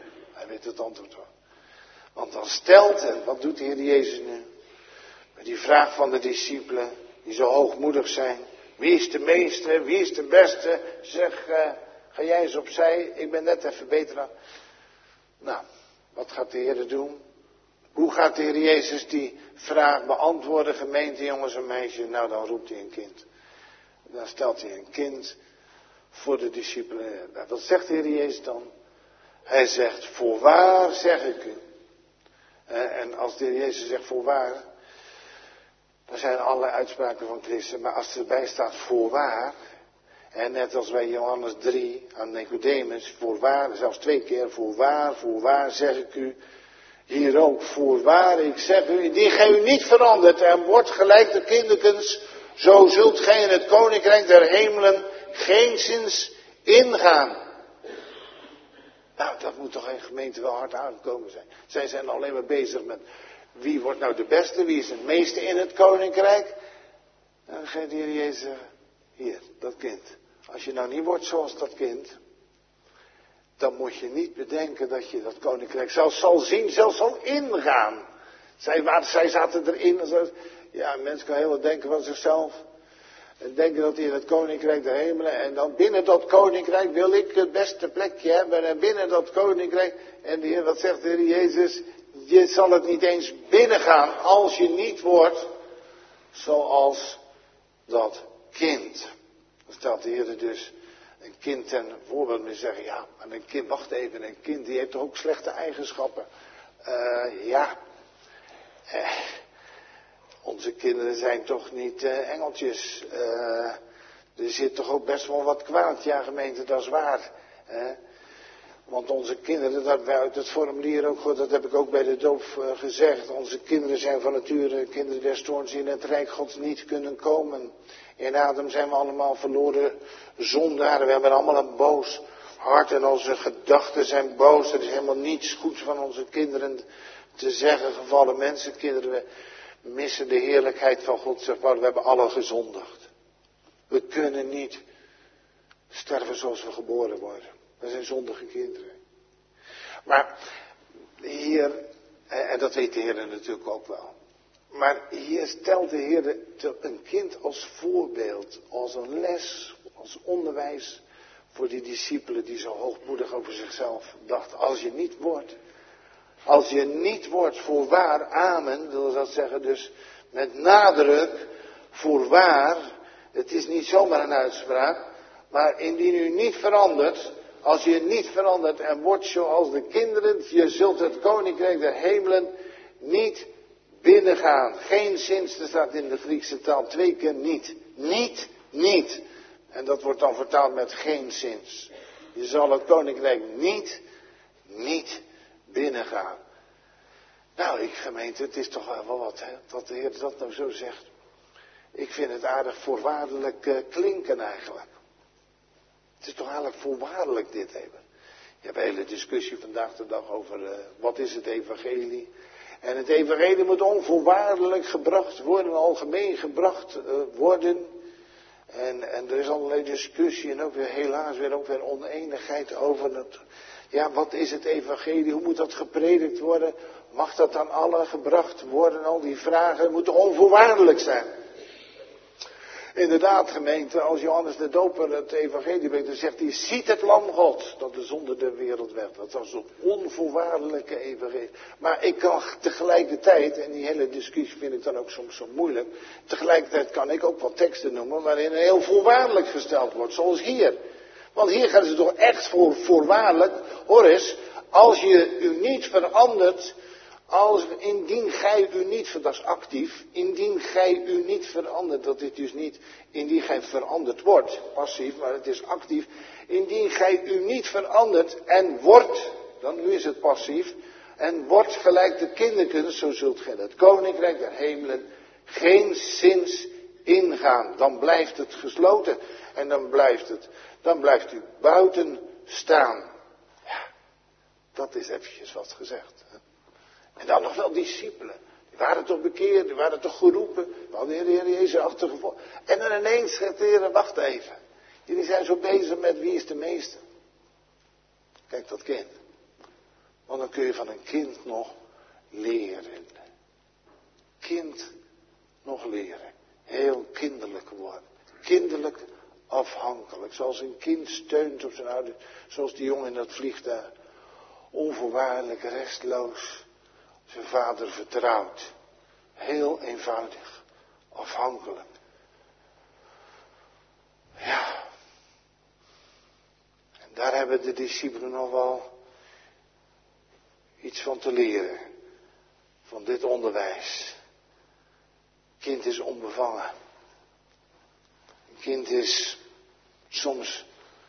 S1: Want dan stelt hij, wat doet de Heer Jezus nu? Met die vraag van de discipelen, die zo hoogmoedig zijn. Wie is de meeste? Wie is de beste? Zeg, ga jij eens opzij, ik ben net even beter. Nou, wat gaat de Heer doen? Hoe gaat de Heer Jezus die vraag beantwoorden, gemeente, jongens en meisjes? Nou, dan roept hij een kind. Dan stelt hij een kind voor de discipelen. Wat zegt de Heer Jezus dan? Hij zegt, voorwaar zeg ik u. En als de Heer Jezus zegt voorwaar, dan zijn er allerlei uitspraken van Christus. Maar als erbij staat voorwaar, en net als bij Johannes 3 aan Nicodemus, voorwaar, zelfs 2 keer, voorwaar zeg ik u. Hier ook, voorwaar, ik zeg u, indien gij u niet verandert en wordt gelijk de kinderkens, zo zult gij in het koninkrijk der hemelen geenszins ingaan. Nou, dat moet toch een gemeente wel hard aangekomen zijn. Zij zijn alleen maar bezig met wie wordt nou de beste, wie is het meeste in het koninkrijk. Dan gaat de Heer Jezus zeggen, hier, dat kind. Als je nou niet wordt zoals dat kind, dan moet je niet bedenken dat je dat koninkrijk zelfs zal zien, zelfs zal ingaan. Zij zaten erin. Ja, een mens kan heel wat denken van zichzelf. En denken dat hij in het koninkrijk der hemelen. En dan binnen dat koninkrijk wil ik het beste plekje hebben. En binnen dat koninkrijk. En de Heer, wat zegt de Heer Jezus? Je zal het niet eens binnengaan als je niet wordt zoals dat kind. Dan stelt de Heer dus een kind ten voorbeeld mee zeggen. Ja, maar een kind, wacht even. Een kind die heeft toch ook slechte eigenschappen. Onze kinderen zijn toch niet engeltjes. Er zit toch ook best wel wat kwaad. Ja, gemeente, dat is waar. Want onze kinderen, dat hebben we uit het formulier ook, dat heb ik ook bij de doop gezegd. Onze kinderen zijn van nature kinderen des toorns die in het rijk Gods niet kunnen komen. In Adam zijn we allemaal verloren zondaren. We hebben allemaal een boos hart en onze gedachten zijn boos. Er is helemaal niets goeds van onze kinderen te zeggen. Gevallen mensenkinderen, we missen de heerlijkheid van God. Zeg maar, we hebben alle gezondigd. We kunnen niet sterven zoals we geboren worden. We zijn zondige kinderen. Maar hier, en dat weet de Heer natuurlijk ook wel. Maar hier stelt de Heer een kind als voorbeeld, als een les, als onderwijs voor die discipelen die zo hoogmoedig over zichzelf dachten. Als je niet wordt voorwaar, amen, wil dat zeggen dus met nadruk, voorwaar, het is niet zomaar een uitspraak, maar indien u niet verandert, als je niet verandert en wordt zoals de kinderen, je zult het koninkrijk der hemelen niet binnengaan. Geen zins, er staat in de Griekse taal 2 keer niet. Niet. En dat wordt dan vertaald met geen zins. Je zal het koninkrijk niet binnengaan. Nou, gemeente, het is toch wel wat, hè, dat de Heer dat nou zo zegt. Ik vind het aardig voorwaardelijk klinken eigenlijk. Het is toch eigenlijk voorwaardelijk dit even. Je hebt een hele discussie vandaag de dag over wat is het evangelie. En het evangelie moet onvoorwaardelijk gebracht worden, algemeen gebracht worden. En er is allerlei discussie en ook weer helaas weer ook weer oneenigheid over het. Ja, wat is het evangelie? Hoe moet dat gepredikt worden? Mag dat aan allen gebracht worden? Al die vragen moeten onvoorwaardelijk zijn. Inderdaad, gemeente, als Johannes de Doper het evangelie brengt, dan zegt hij, ziet het lam God, dat de zonde der wereld werd. Dat was een onvoorwaardelijke evangelie. Maar ik kan tegelijkertijd, en die hele discussie vind ik dan ook soms zo moeilijk, tegelijkertijd kan ik ook wat teksten noemen waarin heel voorwaardelijk gesteld wordt, zoals hier. Want hier gaat het toch echt voorwaardelijk, hoor eens, als je u niet verandert, indien gij u niet, dat is actief, indien gij u niet verandert, dat is dus niet, indien gij veranderd wordt, passief, maar het is actief, indien gij u niet verandert en wordt, dan nu is het passief, en wordt gelijk de kinderkinderen, zo zult gij het koninkrijk der hemelen geen zins ingaan. Dan blijft het gesloten en dan blijft u buiten staan. Ja, dat is eventjes wat gezegd. Hè? En dan nog wel discipelen. Die waren toch bekeerd, die waren toch geroepen. We hadden de Heer Jezus achtergevolgd. En dan ineens zegt de Heer, wacht even. Jullie zijn zo bezig met wie is de meeste. Kijk dat kind. Want dan kun je van een kind nog leren. Kind nog leren. Heel kinderlijk worden. Kinderlijk afhankelijk. Zoals een kind steunt op zijn ouders. Zoals die jongen in dat vliegtuig. Onvoorwaardelijk, restloos. Zijn vader vertrouwt. Heel eenvoudig. Afhankelijk. Ja. En daar hebben de discipelen nog wel iets van te leren. Van dit onderwijs. Een kind is onbevangen. Een kind is soms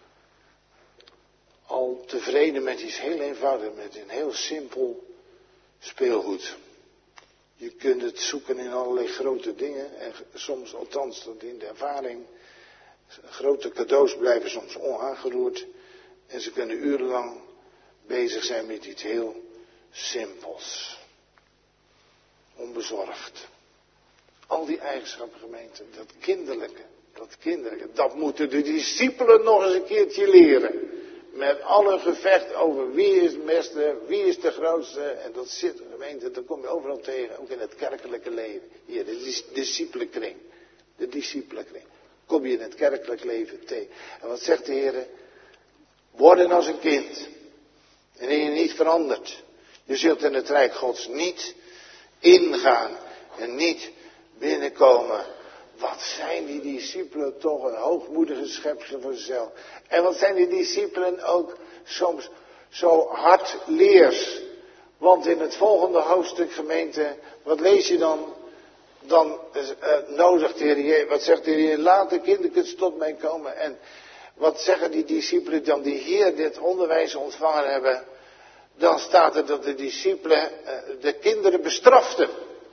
S1: al tevreden met iets heel eenvoudigs. Met een heel simpel speelgoed. Je kunt het zoeken in allerlei grote dingen. En soms, althans in de ervaring, grote cadeaus blijven soms onaangeroerd. En ze kunnen urenlang bezig zijn met iets heel simpels. Onbezorgd. Al die eigenschappen, gemeente, dat kinderlijke, dat moeten de discipelen nog eens een keertje leren. Met alle gevecht over wie is het beste, wie is de grootste. En dat zit, gemeente, dat kom je overal tegen, ook in het kerkelijke leven. Hier, de discipelenkring. De discipelenkring. Kom je in het kerkelijk leven tegen. En wat zegt de Heer? Worden als een kind. En je niet verandert. Je zult in het rijk Gods niet ingaan. En niet binnenkomen. Wat zijn die discipelen toch een hoogmoedige schepselen van zichzelf. En wat zijn die discipelen ook soms zo hardleers. Want in het volgende hoofdstuk, gemeente, wat lees je dan? Dan nodigt de Heer, wat zegt de Heer? Laat de kindertjes tot mij komen. En Wat zeggen die discipelen dan die hier dit onderwijs ontvangen hebben? Dan staat er dat de discipelen de kinderen bestraften.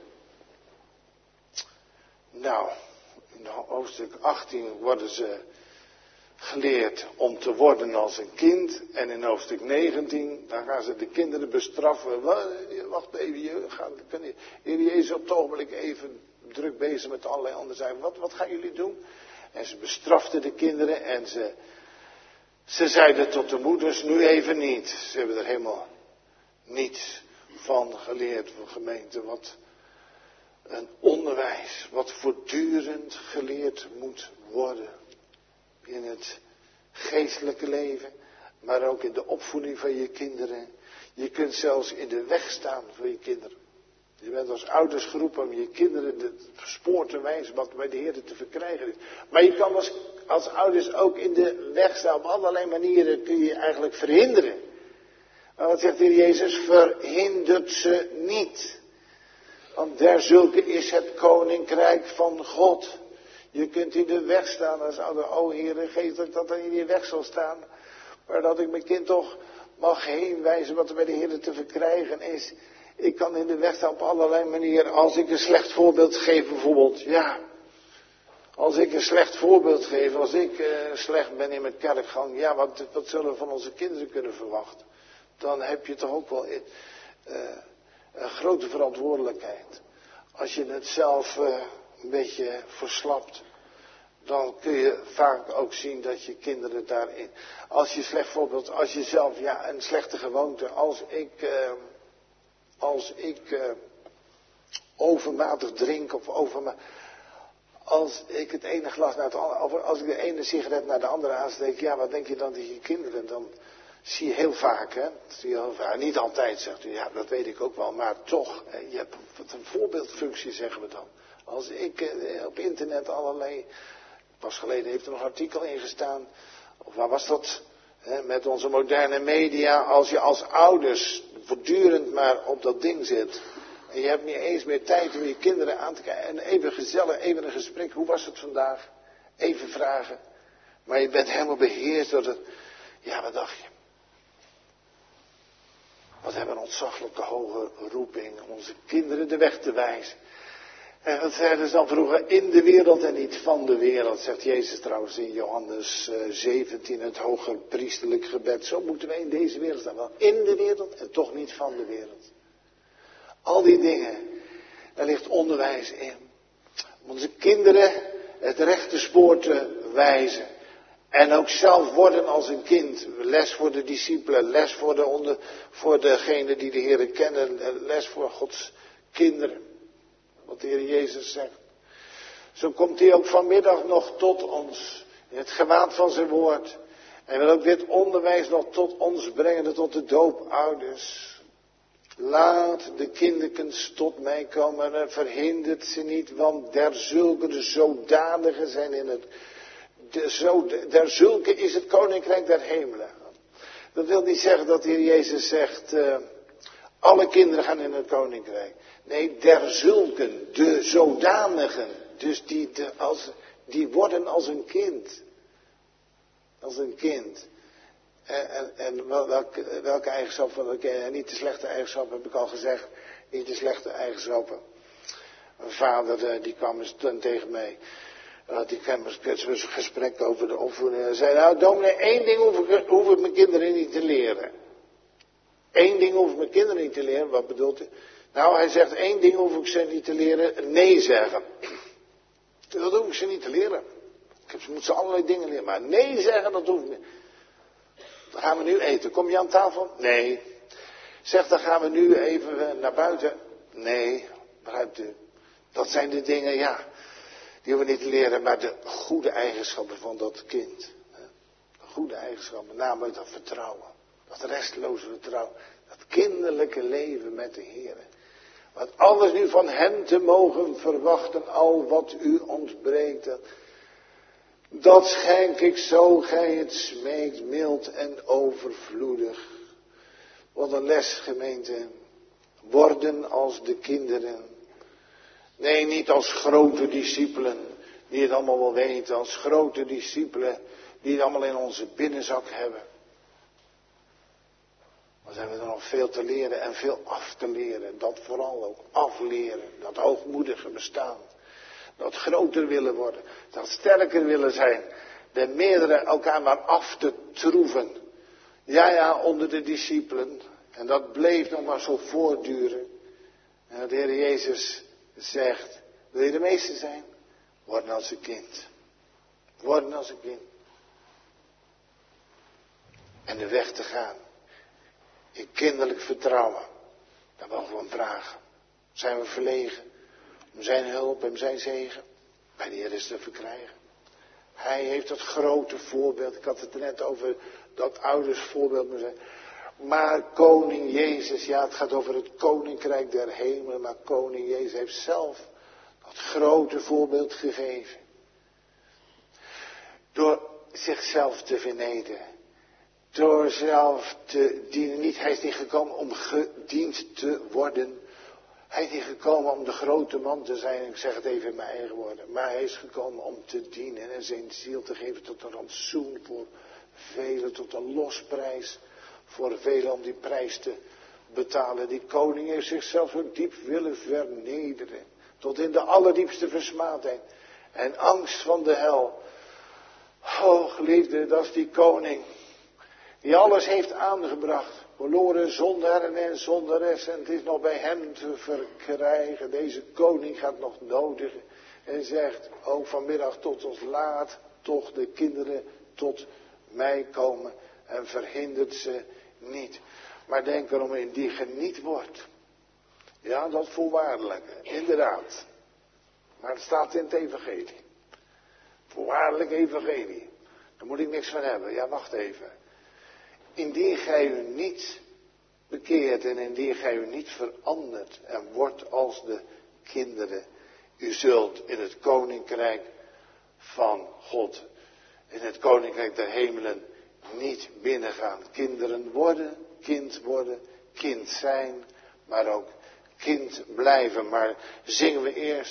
S1: Nou, in hoofdstuk 18 worden ze geleerd om te worden als een kind. En in hoofdstuk 19, dan gaan ze de kinderen bestraffen. Wacht even, Heer Jezus op het ogenblik even druk bezig met allerlei andere zaken. Wat gaan jullie doen? En ze bestraften de kinderen en ze zeiden tot de moeders, nu even niet. Ze hebben er helemaal niets van geleerd, van gemeente. Wat een onderwijs, wat voortdurend geleerd moet worden. In het geestelijke leven, maar ook in de opvoeding van je kinderen. Je kunt zelfs in de weg staan voor je kinderen. Je bent als ouders geroepen om je kinderen het spoor te wijzen wat bij de Heer te verkrijgen is. Maar je kan als ouders ook in de weg staan. Op allerlei manieren kun je eigenlijk verhinderen. Maar wat zegt de Heer Jezus? Verhindert ze niet. Want derzulke is het koninkrijk van God. Je kunt in de weg staan als ouder. O Heer, geef dat er in je weg zal staan. Maar dat ik mijn kind toch mag heen wijzen wat er bij de Heer te verkrijgen is. Ik kan in de weg staan op allerlei manieren. Als ik een slecht voorbeeld geef bijvoorbeeld. Ja. Als ik een slecht voorbeeld geef. Als ik slecht ben in mijn kerkgang. Ja, wat zullen we van onze kinderen kunnen verwachten? Dan heb je toch ook wel een grote verantwoordelijkheid. Als je het zelf een beetje verslapt. Dan kun je vaak ook zien dat je kinderen daarin. Als je slecht voorbeeld. Als je zelf een slechte gewoonte. Als ik overmatig drink of als ik het ene glas naar het andere, of als ik de ene sigaret naar de andere aansteek, ja, wat denk je dan tegen je kinderen? Dan zie je heel vaak, hè? Zie je heel vaak. Niet altijd, zegt u, ja, dat weet ik ook wel, maar toch, je hebt een voorbeeldfunctie, zeggen we dan. Als ik op internet allerlei, pas geleden heeft er nog een artikel ingestaan, of waar was dat? Met onze moderne media, als je als ouders voortdurend maar op dat ding zit. En je hebt niet eens meer tijd om je kinderen aan te kijken. En even gezellig, even een gesprek. Hoe was het vandaag? Even vragen. Maar je bent helemaal beheerst door het. Ja, wat dacht je? Wat hebben we een ontzaglijke hoge roeping om onze kinderen de weg te wijzen. En wat zeiden ze dan vroeger? In de wereld en niet van de wereld, zegt Jezus trouwens in Johannes 17, het hoge priesterlijk gebed. Zo moeten wij in deze wereld staan. Wel in de wereld en toch niet van de wereld. Al die dingen, daar ligt onderwijs in. Om onze kinderen het rechte spoor te wijzen. En ook zelf worden als een kind. Les voor de discipelen, les voor degenen die de Heer kennen, les voor Gods kinderen. Wat de Heer Jezus zegt. Zo komt hij ook vanmiddag nog tot ons. In het gewaad van zijn woord. En wil ook dit onderwijs nog tot ons brengen. Tot de doopouders. Laat de kinderkens tot mij komen. En verhindert ze niet. Want derzulke de zodanigen zijn in het. Derzulke is het koninkrijk der hemelen. Dat wil niet zeggen dat de Heer Jezus zegt. Alle kinderen gaan in het koninkrijk. Nee, derzulken, de zodanigen. Dus die worden als een kind. Als een kind. En welke eigenschappen? Niet de slechte eigenschappen, heb ik al gezegd. Niet de slechte eigenschappen. Een vader die kwam eens tegen mij. Die kwam eens een gesprek over de opvoeding. Hij zei, nou dominee, één ding hoef ik mijn kinderen niet te leren. Eén ding hoef ik mijn kinderen niet te leren. Wat bedoelt hij? Nou, hij zegt, één ding hoef ik ze niet te leren. Nee zeggen. Dat hoef ik ze niet te leren. Ik moet ze allerlei dingen leren. Maar nee zeggen, dat hoef ik niet. Dan gaan we nu eten. Kom je aan tafel? Nee. Zeg, dan gaan we nu even naar buiten. Nee. Begrijpt u? Dat zijn de dingen, ja. Die hoeven we niet te leren. Maar de goede eigenschappen van dat kind. De goede eigenschappen. Namelijk dat vertrouwen. Dat restloze vertrouwen. Dat kinderlijke leven met de Heer. Wat alles nu van hem te mogen verwachten. Al wat u ontbreekt. Dat schenk ik zo gij het smeekt. Mild en overvloedig. Wat een les, gemeente. Worden als de kinderen. Nee, niet als grote discipelen. Die het allemaal wel weten. Als grote discipelen. die het allemaal in onze binnenzak hebben. Dan hebben we er nog veel te leren en veel af te leren. Dat vooral ook afleren. Dat hoogmoedige bestaan. Dat groter willen worden. Dat sterker willen zijn. De meerdere elkaar maar af te troeven. Ja, onder de discipelen. En dat bleef nog maar zo voortduren. En de Heer Jezus zegt, wil je de meester zijn? Word als een kind. Worden als een kind. En de weg te gaan. In kinderlijk vertrouwen. Daar mogen we om vragen. Zijn we verlegen om zijn hulp en zijn zegen? Bij de Heer is te verkrijgen. Hij heeft het grote voorbeeld. Ik had het er net over dat oudersvoorbeeld. Maar koning Jezus, ja, het gaat over het koninkrijk der hemelen. Maar koning Jezus heeft zelf dat grote voorbeeld gegeven. Door zichzelf te vernederen. Door zelf te dienen. Hij is niet gekomen om gediend te worden. Hij is niet gekomen om de grote man te zijn. Ik zeg het even in mijn eigen woorden. Maar hij is gekomen om te dienen. En zijn ziel te geven tot een rantsoen voor velen. Tot een losprijs voor velen om die prijs te betalen. Die koning heeft zichzelf zo diep willen vernederen. Tot in de allerdiepste versmaadheid. En angst van de hel. Geliefde, dat is die koning. Die alles heeft aangebracht. Verloren zondaren en zondaressen. En het is nog bij hem te verkrijgen. Deze koning gaat nog nodigen. En zegt, ook vanmiddag tot ons laat toch de kinderen tot mij komen. En verhindert ze niet. Maar denk erom in die geniet wordt. Ja, dat voorwaardelijke. Inderdaad. Maar het staat in het evangelie. Voorwaardelijk evangelie. Daar moet ik niks van hebben. Ja, wacht even. Indien gij u niet bekeert en indien gij u niet verandert en wordt als de kinderen, u zult in het koninkrijk van God, in het koninkrijk der hemelen niet binnengaan. Kinderen worden, kind zijn, maar ook kind blijven. Maar zingen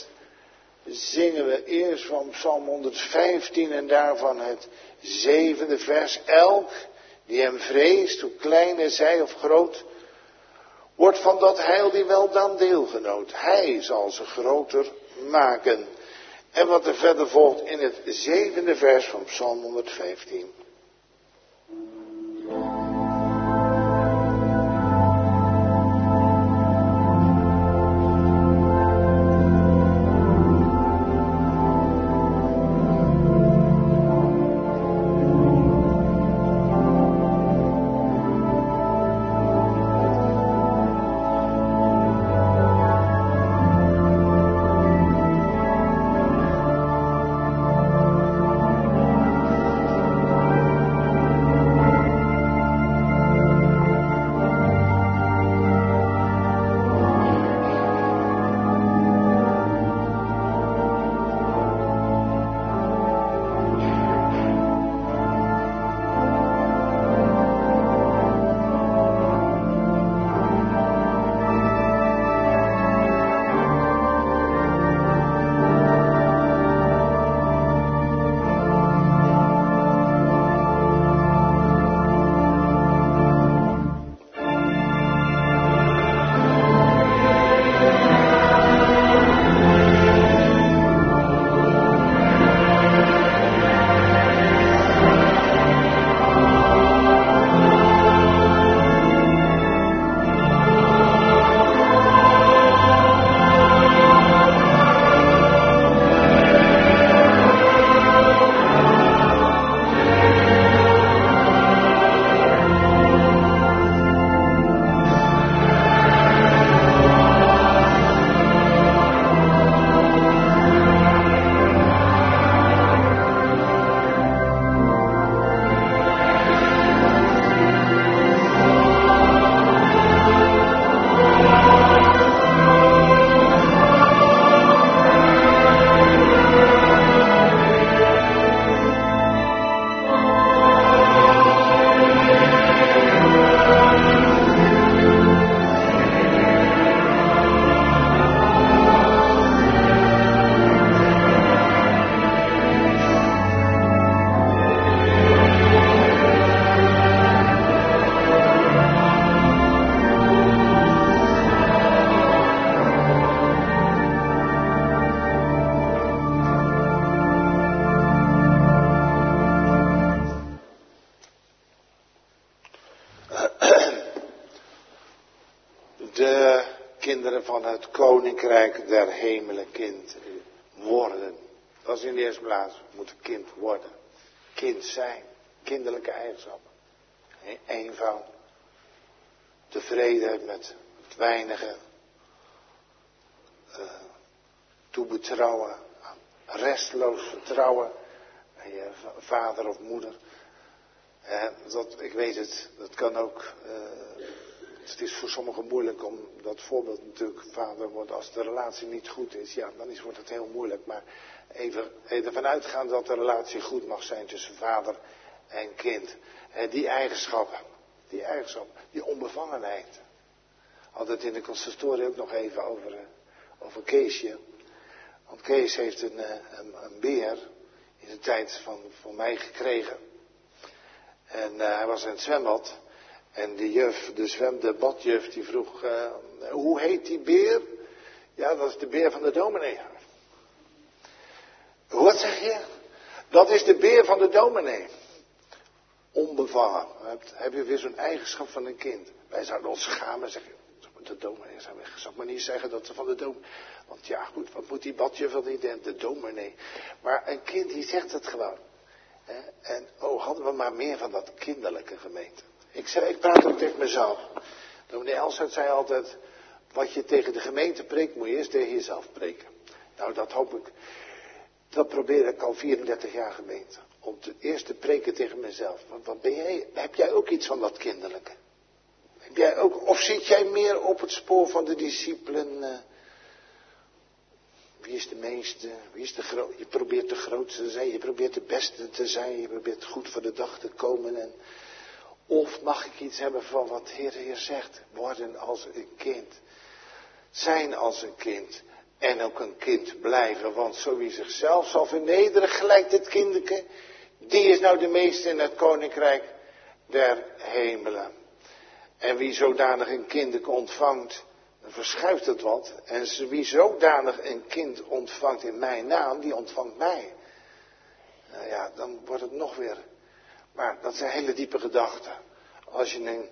S1: we eerst van Psalm 115 en daarvan het 7e vers. Elk die hem vreest, hoe klein hij zij of groot, wordt van dat heil die weldaan deelgenoot. Hij zal ze groter maken. En wat er verder volgt in het 7e vers van Psalm 115. de kinderen van het koninkrijk der hemelen kind worden. Dat is in de eerste plaats, we moeten kind worden. Kind zijn, kinderlijke eigenschappen. Eenvoud, tevredenheid met het weinige, toebetrouwen, restloos vertrouwen aan je vader of moeder. Ik weet het, dat kan ook, het is voor sommigen moeilijk om dat voorbeeld natuurlijk vader wordt als de relatie niet goed is. Ja, dan wordt het heel moeilijk, maar even ervan uitgaan dat de relatie goed mag zijn tussen vader en kind. Die eigenschappen, die onbevangenheid. Altijd in de consistorie ook nog even over Keesje. Want Kees heeft een beer in de tijd van mij gekregen. En hij was in het zwembad. En de badjuf, die vroeg, hoe heet die beer? Ja, dat is de beer van de dominee. Wat zeg je? Dat is de beer van de dominee. Onbevangen. Heb je weer zo'n eigenschap van een kind. Wij zouden ons schamen, zeg je. De dominee zou ik maar niet zeggen dat ze van de dominee. Want ja, goed, wat moet die badjuf wel niet denken? De dominee. Maar een kind die zegt het gewoon. En hadden we maar meer van dat kinderlijke gemeente. Ik praat ook tegen mezelf. Dominee Elsert zei altijd, wat je tegen de gemeente preekt, moet je eerst tegen jezelf preken. Nou, dat hoop ik. Dat probeer ik al 34 jaar gemeente. Om eerst te preken tegen mezelf. Want wat ben jij? Heb jij ook iets van dat kinderlijke? Heb jij ook, of zit jij meer op het spoor van de discipelen? Wie is de meeste? Wie is de grootste? Je probeert de grootste te zijn. Je probeert de beste te zijn. Je probeert goed voor de dag te komen. Of mag ik iets hebben van wat de Heer zegt? Worden als een kind. Zijn als een kind. En ook een kind blijven. Want zo wie zichzelf zal vernederen, gelijk dit kinderke. Die is nou de meeste in het koninkrijk der hemelen. En wie zodanig een kinderke ontvangt, dan verschuift het wat. En wie zodanig een kind ontvangt in mijn naam, die ontvangt mij. Nou ja, dan wordt het nog weer. Maar dat zijn hele diepe gedachten. Als je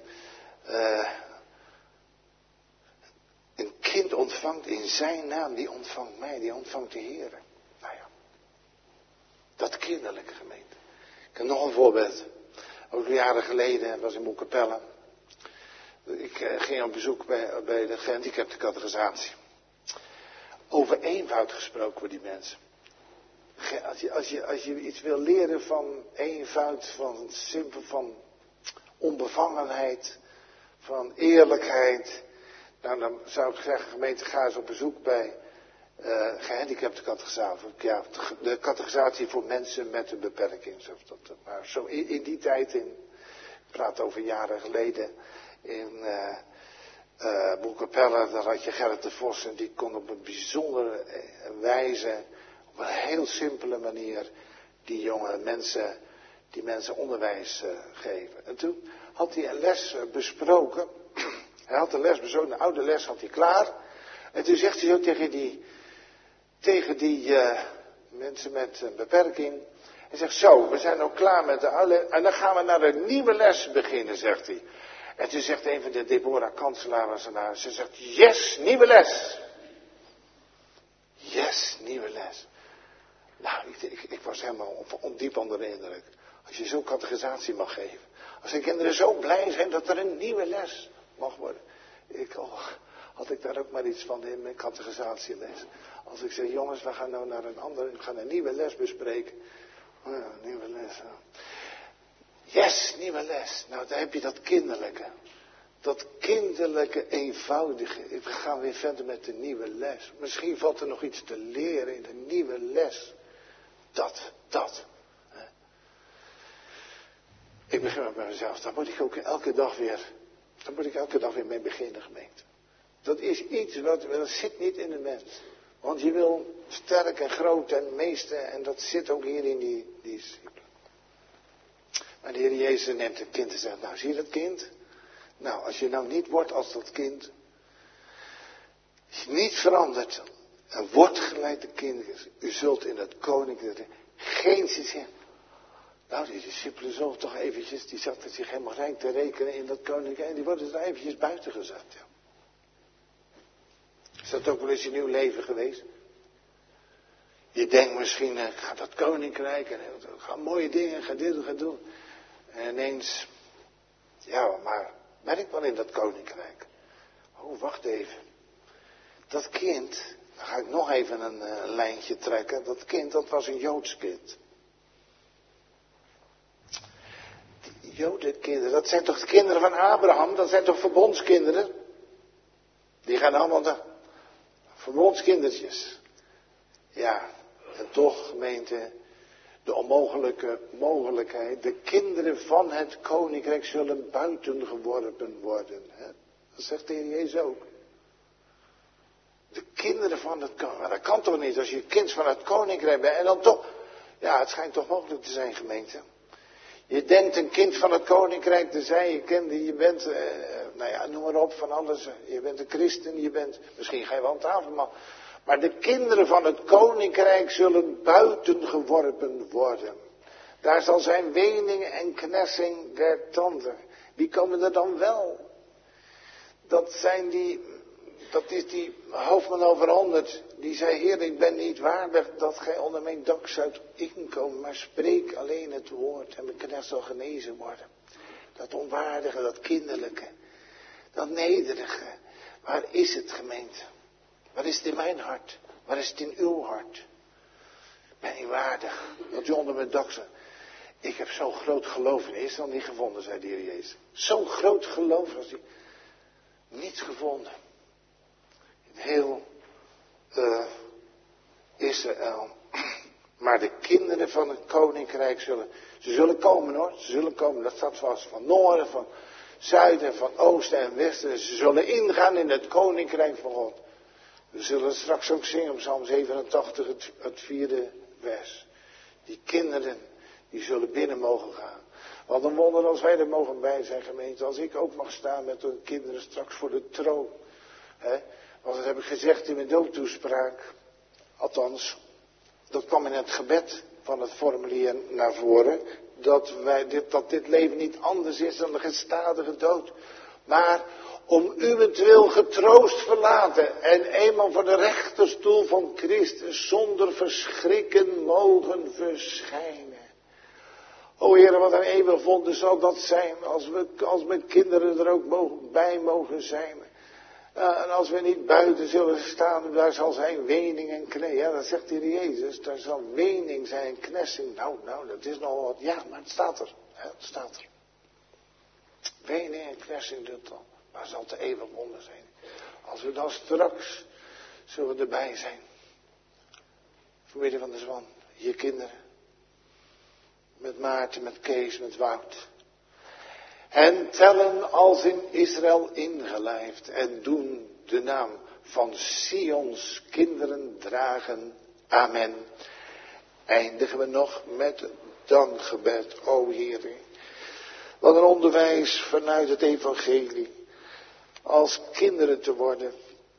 S1: een kind ontvangt in zijn naam, die ontvangt mij, die ontvangt de Heer. Nou ja, dat kinderlijke gemeente. Ik heb nog een voorbeeld. Ook jaren geleden was in Moerkapelle. Ik ging op bezoek bij de gehandicaptencategorisatie. Over eenvoud gesproken voor die mensen. Als je iets wil leren van eenvoud, van simpel, van onbevangenheid, van eerlijkheid. Nou, dan zou ik zeggen, gemeente, ga eens op bezoek bij gehandicaptencategorisatie. Ja, de categorisatie voor mensen met een beperking. Maar zo in die tijd, ik praat over jaren geleden, in Moerkapelle, daar had je Gerrit de Vos en die kon op een bijzondere wijze, op een heel simpele manier, die mensen onderwijs geven. En toen had hij een les besproken. Hij had een les besproken, een oude les had hij klaar. En toen zegt hij zo tegen die mensen met een beperking. Hij zegt, zo, we zijn ook klaar met de oude les. En dan gaan we naar een nieuwe les beginnen, zegt hij. En toen zegt een van de Deborah Kanselaren, ze zegt, yes, nieuwe les. Yes, nieuwe les. Nou, ik was helemaal diep onder de indruk. Als je zo'n categorisatie mag geven. Als de kinderen zo blij zijn dat er een nieuwe les mag worden. Had ik daar ook maar iets van in mijn categorisatieles. Als ik zeg, jongens, we gaan nou naar we gaan een nieuwe les bespreken. Oh ja, nieuwe les. Ja. Yes, nieuwe les. Nou, daar heb je dat kinderlijke. Dat kinderlijke, eenvoudige. We gaan weer verder met de nieuwe les. Misschien valt er nog iets te leren in de nieuwe les. Dat. Ik begin bij mezelf. Daar moet ik ook elke dag weer mee beginnen, gemeente. Dat is iets dat zit niet in de mens. Want je wil sterk en groot en meeste. En dat zit ook hier in die discipline. Maar de Heer Jezus neemt een kind en zegt, nou zie je dat kind? Nou, als je nou niet wordt als dat kind. Als je niet verandert. En wordt gelijk de kinderen. U zult in het koninkrijk geen zin. Nou, die discipelen zullen toch eventjes. Die zaten zich helemaal rijk te rekenen in dat koninkrijk. En die worden er eventjes buiten gezet. Ja. Is dat ook wel eens in uw leven geweest? Je denkt misschien, ik ga dat koninkrijk en ik ga mooie dingen, ga dit, ga doen. En ineens, ja, maar ben ik wel in dat koninkrijk? Oh, wacht even. Dat kind, dan ga ik nog even een lijntje trekken. Dat kind, dat was een Joods kind. Die Jodenkinderen, dat zijn toch de kinderen van Abraham? Dat zijn toch verbondskinderen? Die gaan allemaal naar verbondskindertjes. Ja, en toch, gemeente, de onmogelijke mogelijkheid. De kinderen van het koninkrijk zullen buiten geworpen worden. Hè? Dat zegt de Heer Jezus ook. De kinderen van het koninkrijk. Maar dat kan toch niet als je kind van het koninkrijk bent. En dan toch, ja, het schijnt toch mogelijk te zijn, gemeente. Je denkt een kind van het koninkrijk te zijn. Je kent, je bent, nou ja, noem maar op, van alles. Je bent een christen, je bent, misschien ga je wel aan tafel, maar de kinderen van het koninkrijk zullen buiten geworpen worden. Daar zal zijn wening en knessing der tanden. Wie komen er dan wel? Dat is die hoofdman over 100. Die zei, Heer, ik ben niet waardig dat gij onder mijn dak zoudt inkomen. Maar spreek alleen het woord en mijn knecht zal genezen worden. Dat onwaardige, dat kinderlijke, dat nederige. Waar is het, gemeente? Waar is het in mijn hart? Waar is het in uw hart? Ben ik waardig dat u onder mijn dak zit? Ik heb zo'n groot geloof in Israël niet gevonden, zei de Heer Jezus. Zo'n groot geloof als hij niet gevonden. In heel Israël. Maar de kinderen van het koninkrijk zullen komen hoor. Ze zullen komen, dat staat vast. Van noorden, van zuiden, van oosten en westen. Ze zullen ingaan in het koninkrijk van God. We zullen straks ook zingen op Psalm 87, het 4e vers. Die kinderen, die zullen binnen mogen gaan. Wat een wonder als wij er mogen bij zijn, gemeente. Als ik ook mag staan met de kinderen straks voor de troon. Want dat heb ik gezegd in mijn dooptoespraak. Althans, dat kwam in het gebed van het formulier naar voren. Dat dit leven niet anders is dan een gestadige dood. Maar om uwentwil getroost verlaten en eenmaal voor de rechterstoel van Christus zonder verschrikken mogen verschijnen. O Heer, wat een eeuwig wonder zal dat zijn als mijn kinderen er ook bij mogen zijn. En als we niet buiten zullen staan, daar zal zijn wening en knessing. Ja, dat zegt de Heer Jezus, daar zal wening zijn en knessing. Nou, dat is nog wat. Ja, maar het staat er. Het staat er. Wening en knessing doet dan. Maar het zal te eeuwig wonder zijn. Als we dan straks zullen erbij zijn. Voormidden van de Zwan. Je kinderen. Met Maarten, met Kees, met Wout. En tellen als in Israël ingelijfd. En doen de naam van Sions kinderen dragen. Amen. Eindigen we nog met het dankgebed. O Heer. Wat een onderwijs vanuit het evangelie. Als kinderen te worden.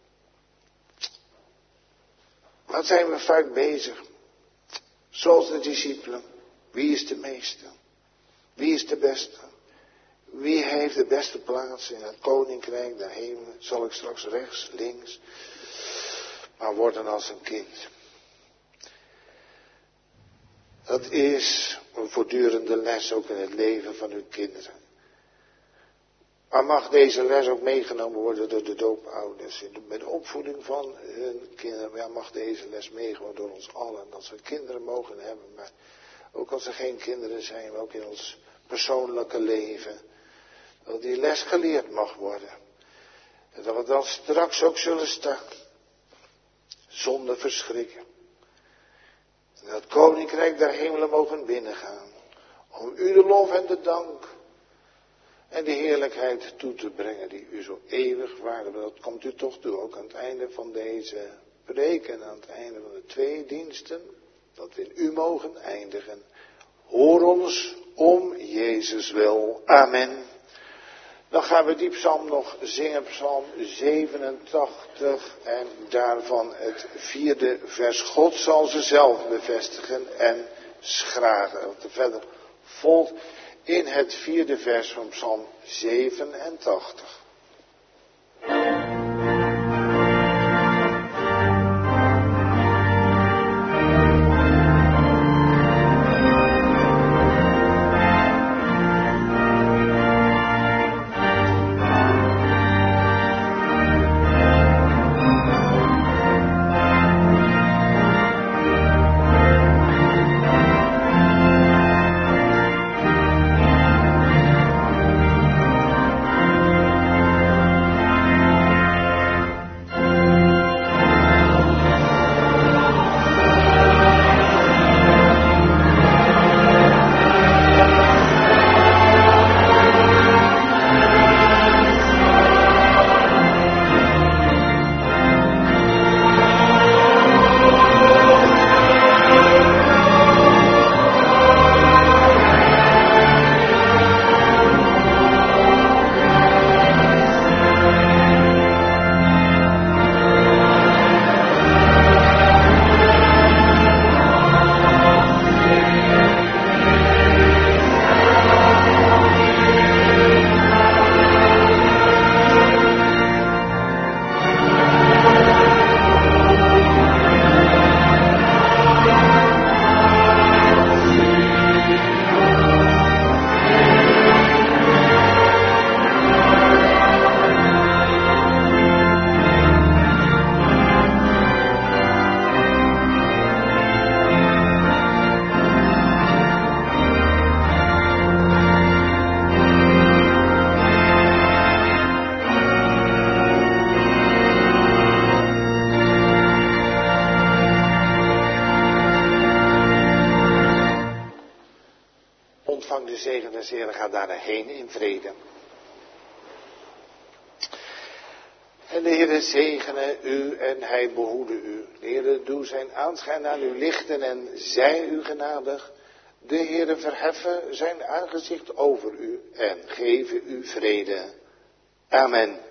S1: Wat zijn we vaak bezig? Zoals de discipelen. Wie is de meeste? Wie is de beste? Wie heeft de beste plaats in het koninkrijk der hemelen? Zal ik straks rechts, links, maar worden als een kind? Dat is een voortdurende les ook in het leven van uw kinderen. Maar mag deze les ook meegenomen worden door de doopouders? Met de opvoeding van hun kinderen. Ja, mag deze les meegenomen door ons allen. Dat ze kinderen mogen hebben. Maar ook als er geen kinderen zijn. Maar ook in ons persoonlijke leven. Dat die les geleerd mag worden. En dat we dan straks ook zullen staan. Zonder verschrikken. En dat koninkrijk der hemelen mogen binnengaan. Om u de lof en de dank. En de heerlijkheid toe te brengen die u zo eeuwig waardig. Dat komt u toch toe, ook aan het einde van deze preek en aan het einde van de 2 diensten. Dat we in u mogen eindigen. Hoor ons om Jezus wil. Amen. Dan gaan we die psalm nog zingen, psalm 87 en daarvan het 4e vers. God zal ze zelf bevestigen en schragen. Wat er verder volgt in het 4e vers van psalm 87. des Heeren gaat daarheen in vrede. En de Heere zegene u en hij behoede u. De Heere doe zijn aanschijn aan u lichten en zij u genadig. De Heere verheffen zijn aangezicht over u en geven u vrede. Amen.